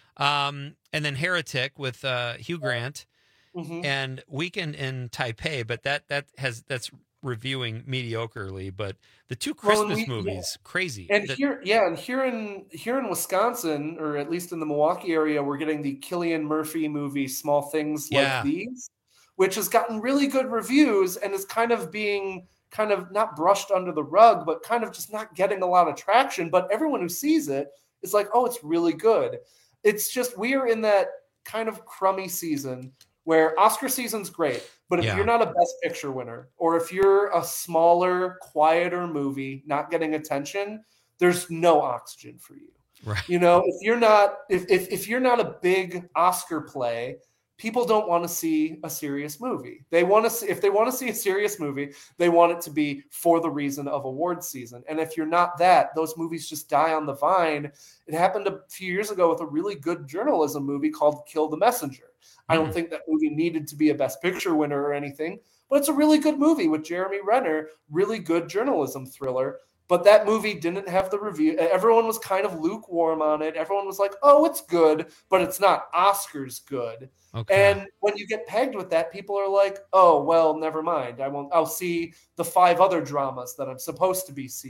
um, and then Heretic with uh, Hugh Grant, Mhm. and Weekend in Taipei. But that that has that's reviewing mediocrely. But the two Well, and Christmas we- movies, crazy. And That- here, yeah, and here in here in Wisconsin, or at least in the Milwaukee area, we're getting the Cillian Murphy movie, Small Things Yeah. Like These, which has gotten really good reviews and is kind of being kind of not brushed under the rug, but kind of just not getting a lot of traction. But everyone who sees it is like, oh, it's really good. It's just we are in that kind of crummy season where Oscar season's great, but if Yeah. you're not a Best Picture winner, or if you're a smaller, quieter movie not getting attention, there's no oxygen for you. Right. You know, if you're not if if, if you're not a big Oscar play, people don't want to see a serious movie. They want to see if they want to see a serious movie, they want it to be for the reason of awards season. And if you're not that, those movies just die on the vine. It happened a few years ago with a really good journalism movie called Kill the Messenger. I don't Mm. think that movie needed to be a Best Picture winner or anything, but it's a really good movie with Jeremy Renner, really good journalism thriller. But that movie didn't have the review. Everyone was kind of lukewarm on it. Everyone was like, oh, it's good, but it's not Oscars good. Okay. And when you get pegged with that, people are like, oh, well, never mind. I won't, I'll see the five other dramas that I'm supposed to be seeing.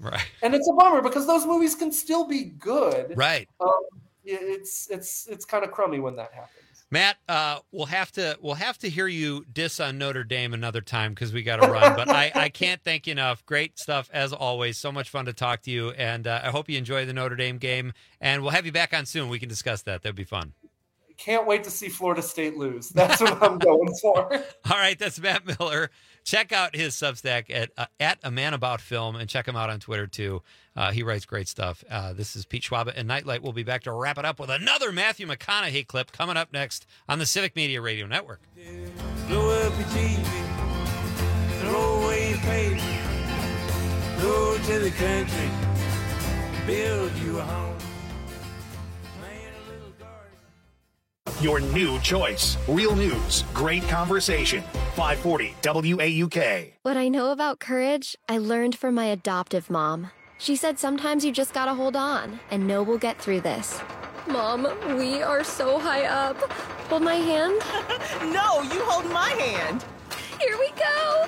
Right. And it's a bummer because those movies can still be good. Right. Um, it's it's it's kind of crummy when that happens. Matt, uh, we'll have to we'll have to hear you diss on Notre Dame another time because we got to run. But I, I can't thank you enough. Great stuff as always. So much fun to talk to you, and uh, I hope you enjoy the Notre Dame game. And we'll have you back on soon. We can discuss that. That'd be fun. Can't wait to see Florida State lose. That's what I'm going for. All right, that's Matt Miller. Check out his Substack at uh, at A Man About Film, and check him out on Twitter too. Uh, he writes great stuff. Uh, this is Pete Schwaba and Nightlight. We'll be back to wrap it up with another Matthew McConaughey clip coming up next on the Civic Media Radio Network. Blow up your T V, throw away your paper, go to the country, build you a home. Your new choice. Real news, great conversation. five forty W A U K. What I know about courage, I learned from my adoptive mom. She said sometimes you just gotta hold on and know we'll get through this. Mom, we are so high up. Hold my hand. No, you hold my hand. Here we go.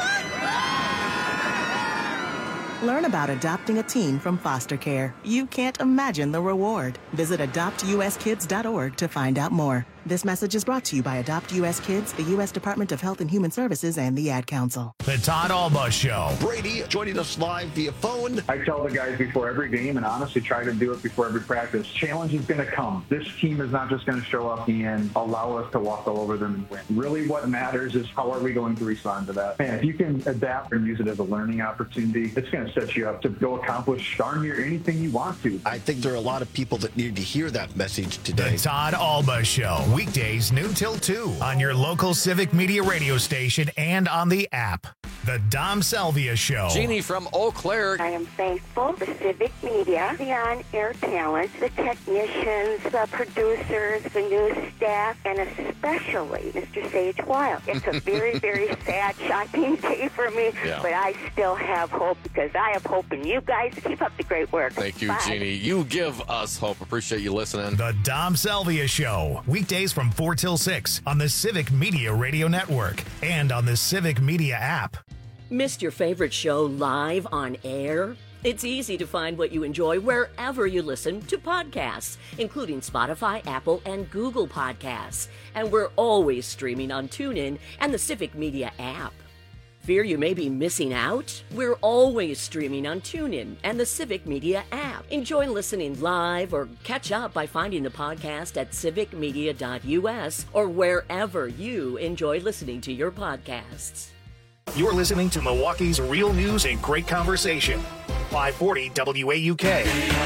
Learn about adopting a teen from foster care. You can't imagine the reward. Visit adopt u s kids dot org to find out more. This message is brought to you by Adopt U S Kids, the U S Department of Health and Human Services, and the Ad Council. The Todd Alba Show. Brady joining us live via phone. I tell the guys before every game, and honestly try to do it before every practice, challenge is going to come. This team is not just going to show up and allow us to walk all over them and win. Really what matters is how are we going to respond to that. And if you can adapt and use it as a learning opportunity, it's going to set you up to go accomplish darn near anything you want to. I think there are a lot of people that need to hear that message today. The Todd Alba Show. Weekdays noon till two on your local Civic Media radio station and on the app. The Dom Salvia Show. Jeannie from Eau Claire. I am thankful for Civic Media, the on-air talent, the technicians, the producers, the news staff, and especially Mister Sage Wild. It's a very, very sad, shocking day for me, Yeah. but I still have hope because I have hope in you guys. Keep up the great work. Thank you, Bye. Jeannie. You give us hope. Appreciate you listening. The Dom Salvia Show. Weekdays from four till six on the Civic Media Radio Network and on the Civic Media app. Missed your favorite show live on air? It's easy to find what you enjoy wherever you listen to podcasts, including Spotify, Apple, and Google Podcasts. And we're always streaming on TuneIn and the Civic Media app. Fear you may be missing out? We're always streaming on TuneIn and the Civic Media app. Enjoy listening live or catch up by finding the podcast at civic media dot u s or wherever you enjoy listening to your podcasts. You're listening to Milwaukee's real news and great conversation. five forty W A U K.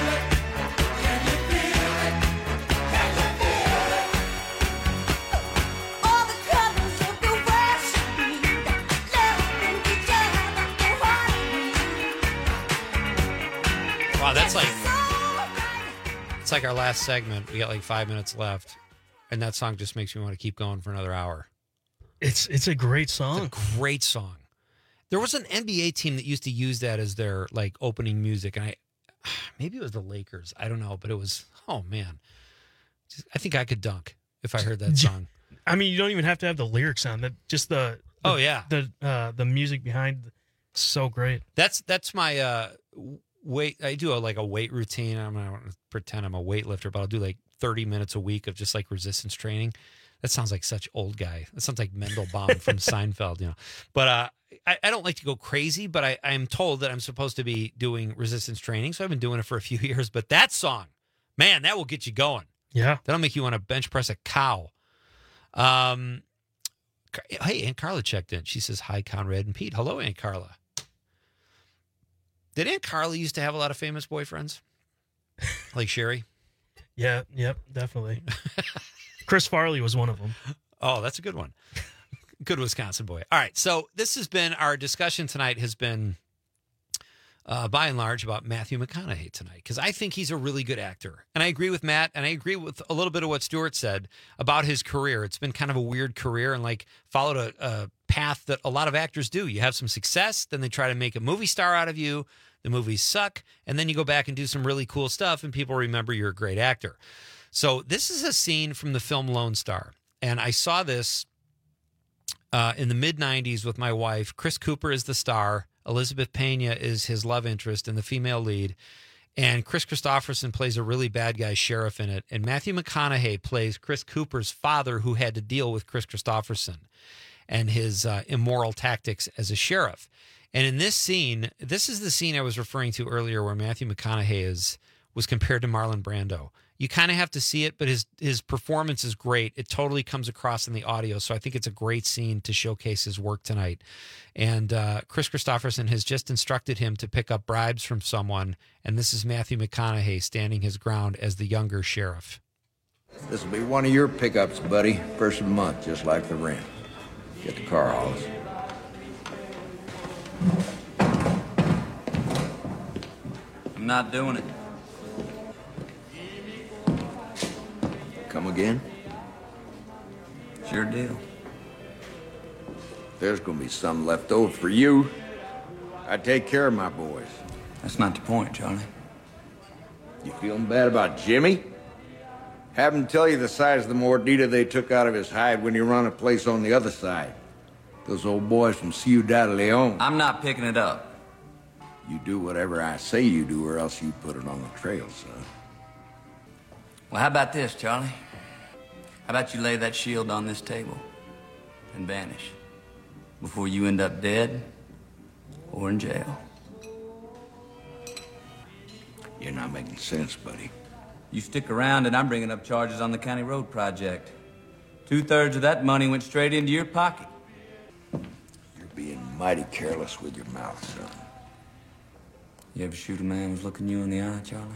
Wow, that's like it's like our last segment. We got like five minutes left, and that song just makes me want to keep going for another hour. It's it's a great song. It's a great song. There was an N B A team that used to use that as their like opening music, and I maybe it was the Lakers. I don't know, but it was oh man, just, I think I could dunk if I heard that song. I mean, you don't even have to have the lyrics on that. Just the, the oh yeah the uh, the music behind. So great. That's that's my uh, weight. I do a, like a weight routine. I'm not gonna pretend I'm a weightlifter, but I'll do like thirty minutes a week of just like resistance training. That sounds like such old guy. That sounds like Mendelbaum from Seinfeld, you know. But uh, I, I don't like to go crazy, but I, I'm told that I'm supposed to be doing resistance training. So I've been doing it for a few years. But that song, man, that will get you going. Yeah. That'll make you want to bench press a cow. Um, hey, Aunt Carla checked in. She says, hi, Conrad and Pete. Hello, Aunt Carla. Did Aunt Carla used to have a lot of famous boyfriends? Like Sherry? Yeah, yep, definitely. Chris Farley was one of them. Oh, that's a good one. Good Wisconsin boy. All right, so this has been our discussion tonight has been, uh, by and large, about Matthew McConaughey tonight, because I think he's a really good actor. And I agree with Matt, and I agree with a little bit of what Stuart said about his career. It's been kind of a weird career and like followed a, a path that a lot of actors do. You have some success, then they try to make a movie star out of you. The movies suck, and then you go back and do some really cool stuff, and people remember you're a great actor. So this is a scene from the film Lone Star, and I saw this uh, in the mid nineties with my wife. Chris Cooper is the star. Elizabeth Pena is his love interest and the female lead. And Chris Christopherson plays a really bad guy sheriff in it. And Matthew McConaughey plays Chris Cooper's father, who had to deal with Chris Christopherson and his uh, immoral tactics as a sheriff. And in this scene, this is the scene I was referring to earlier where Matthew McConaughey is was compared to Marlon Brando. You kind of have to see it, but his his performance is great. It totally comes across in the audio, so I think it's a great scene to showcase his work tonight. And uh, Chris Christopherson has just instructed him to pick up bribes from someone, and this is Matthew McConaughey standing his ground as the younger sheriff. This will be one of your pickups, buddy. First of the month, just like the rent. Get the car, Hollis. I'm not doing it. Come again? Sure deal. There's gonna be some left over for you. I take care of my boys. That's not the point, Charlie. You feeling bad about Jimmy? Have him tell you the size of the mordida they took out of his hide when he run a place on the other side. Those old boys from Ciudad Leon. I'm not picking it up. You do whatever I say you do, or else you put it on the trail, son. Well, how about this, Charlie? How about you lay that shield on this table and vanish before you end up dead or in jail? You're not making sense, buddy. You stick around and I'm bringing up charges on the county road project. Two-thirds of that money went straight into your pocket. You're being mighty careless with your mouth, son. You ever shoot a man who's looking you in the eye, Charlie?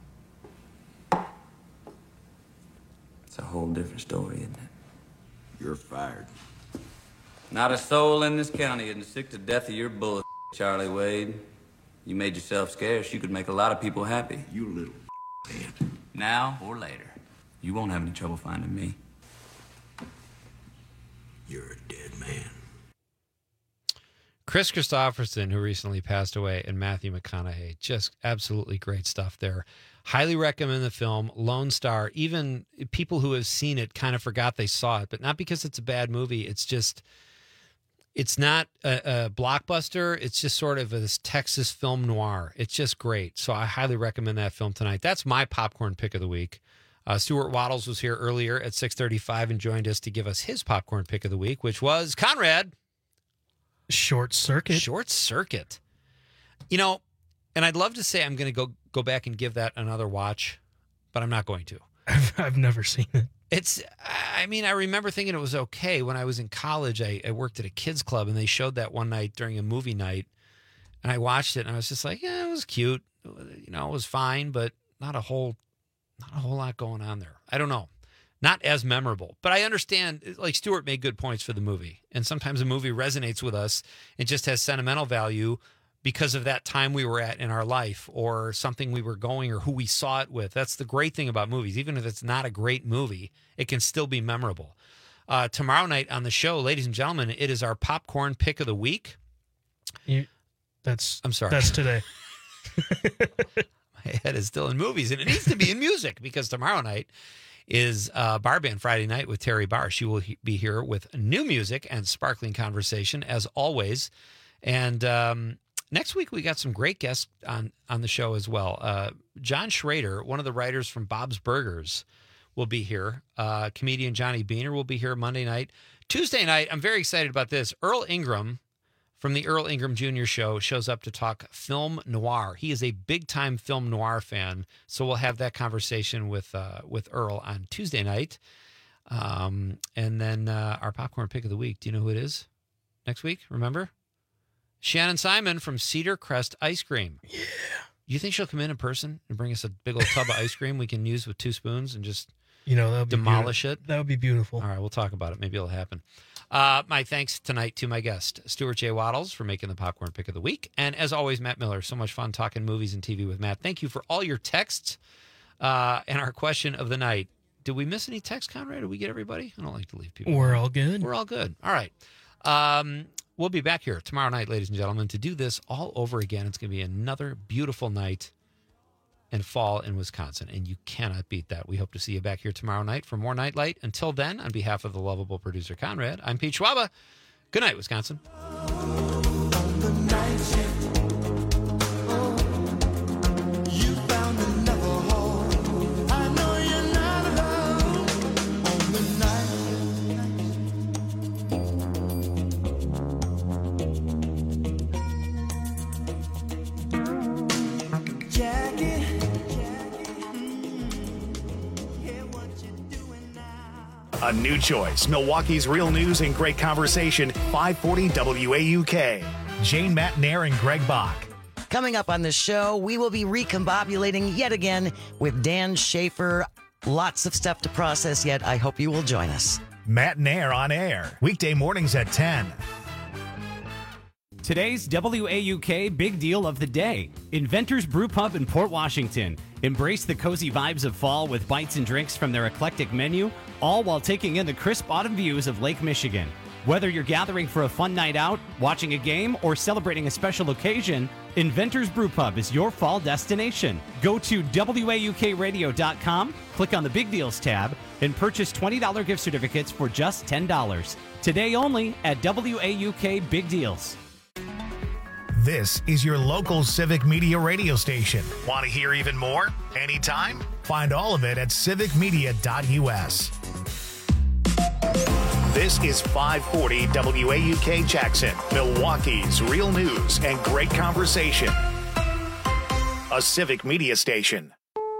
It's a whole different story, isn't it? You're fired. Not a soul in this county isn't sick to death of your bullet, Charlie Wade. You made yourself scarce. You could make a lot of people happy. You little man. Now or later. You won't have any trouble finding me. You're a dead man. Chris Christopherson, who recently passed away, and Matthew McConaughey. Just absolutely great stuff there. Highly recommend the film, Lone Star. Even people who have seen it kind of forgot they saw it, but not because it's a bad movie. It's just, it's not a, a blockbuster. It's just sort of this Texas film noir. It's just great. So I highly recommend that film tonight. That's my popcorn pick of the week. Uh, Stuart Waddles was here earlier at six thirty-five and joined us to give us his popcorn pick of the week, which was Conrad. Short Circuit. Short Circuit. You know, and I'd love to say I'm going to go go back and give that another watch, but I'm not going to. I've, I've never seen it. It's, I mean, I remember thinking it was okay. When I was in college, I, I worked at a kids club, and they showed that one night during a movie night, and I watched it, and I was just like, yeah, it was cute. You know, it was fine, but not a whole, not a whole lot going on there. I don't know. Not as memorable, but I understand, like Stuart made good points for the movie. And sometimes a movie resonates with us and just has sentimental value because of that time we were at in our life or something we were going or who we saw it with. That's the great thing about movies. Even if it's not a great movie, it can still be memorable. Uh, tomorrow night on the show, ladies and gentlemen, it is our popcorn pick of the week. You, that's I'm sorry. That's today. My head is still in movies, and it needs to be in music because tomorrow night is uh, Bar Band Friday night with Terry Barr. She will he- be here with new music and sparkling conversation, as always. And um, next week, we got some great guests on, on the show as well. Uh, John Schrader, one of the writers from Bob's Burgers, will be here. Uh, comedian Johnny Beaner will be here Monday night. Tuesday night, I'm very excited about this. Earl Ingram from the Earl Ingram Junior Show shows up to talk film noir. He is a big-time film noir fan, so we'll have that conversation with uh, with Earl on Tuesday night. Um, and then uh, our popcorn pick of the week. Do you know who it is next week? Remember? Shannon Simon from Cedar Crest Ice Cream. Yeah. You think she'll come in in person and bring us a big old tub of ice cream we can use with two spoons and just you know, that would demolish be it? That would be beautiful. All right, we'll talk about it. Maybe it'll happen. Uh, my thanks tonight to my guest, Stuart J. Waddles, for making the popcorn pick of the week. And as always, Matt Miller. So much fun talking movies and T V with Matt. Thank you for all your texts uh, and our question of the night. Did we miss any texts, Conrad? Did we get everybody? I don't like to leave people. We're all good. We're all good. All right. Um, we'll be back here tomorrow night, ladies and gentlemen, to do this all over again. It's going to be another beautiful night and fall in Wisconsin, and you cannot beat that. We hope to see you back here tomorrow night for more Nightlight. Until then, on behalf of the lovable producer Conrad, I'm Pete Schwaba. Good night, Wisconsin. The night A new choice. Milwaukee's real news and great conversation. five forty W A U K. Jane Matnair and Greg Bach. Coming up on the show, we will be recombobulating yet again with Dan Schaefer. Lots of stuff to process yet. I hope you will join us. Matnair on air. Weekday mornings at ten. Today's W A U K Big Deal of the Day. Inventors Brew Pub in Port Washington. Embrace the cozy vibes of fall with bites and drinks from their eclectic menu, all while taking in the crisp autumn views of Lake Michigan. Whether you're gathering for a fun night out, watching a game, or celebrating a special occasion, Inventors Brew Pub is your fall destination. Go to W A U K radio dot com, click on the Big Deals tab, and purchase twenty dollars gift certificates for just ten dollars. Today only at W A U K Big Deals. This is your local Civic Media radio station. Want to hear even more? Anytime? Find all of it at civic media dot U S. This is five forty W A U K Jackson, Milwaukee's real news and great conversation. A Civic Media station.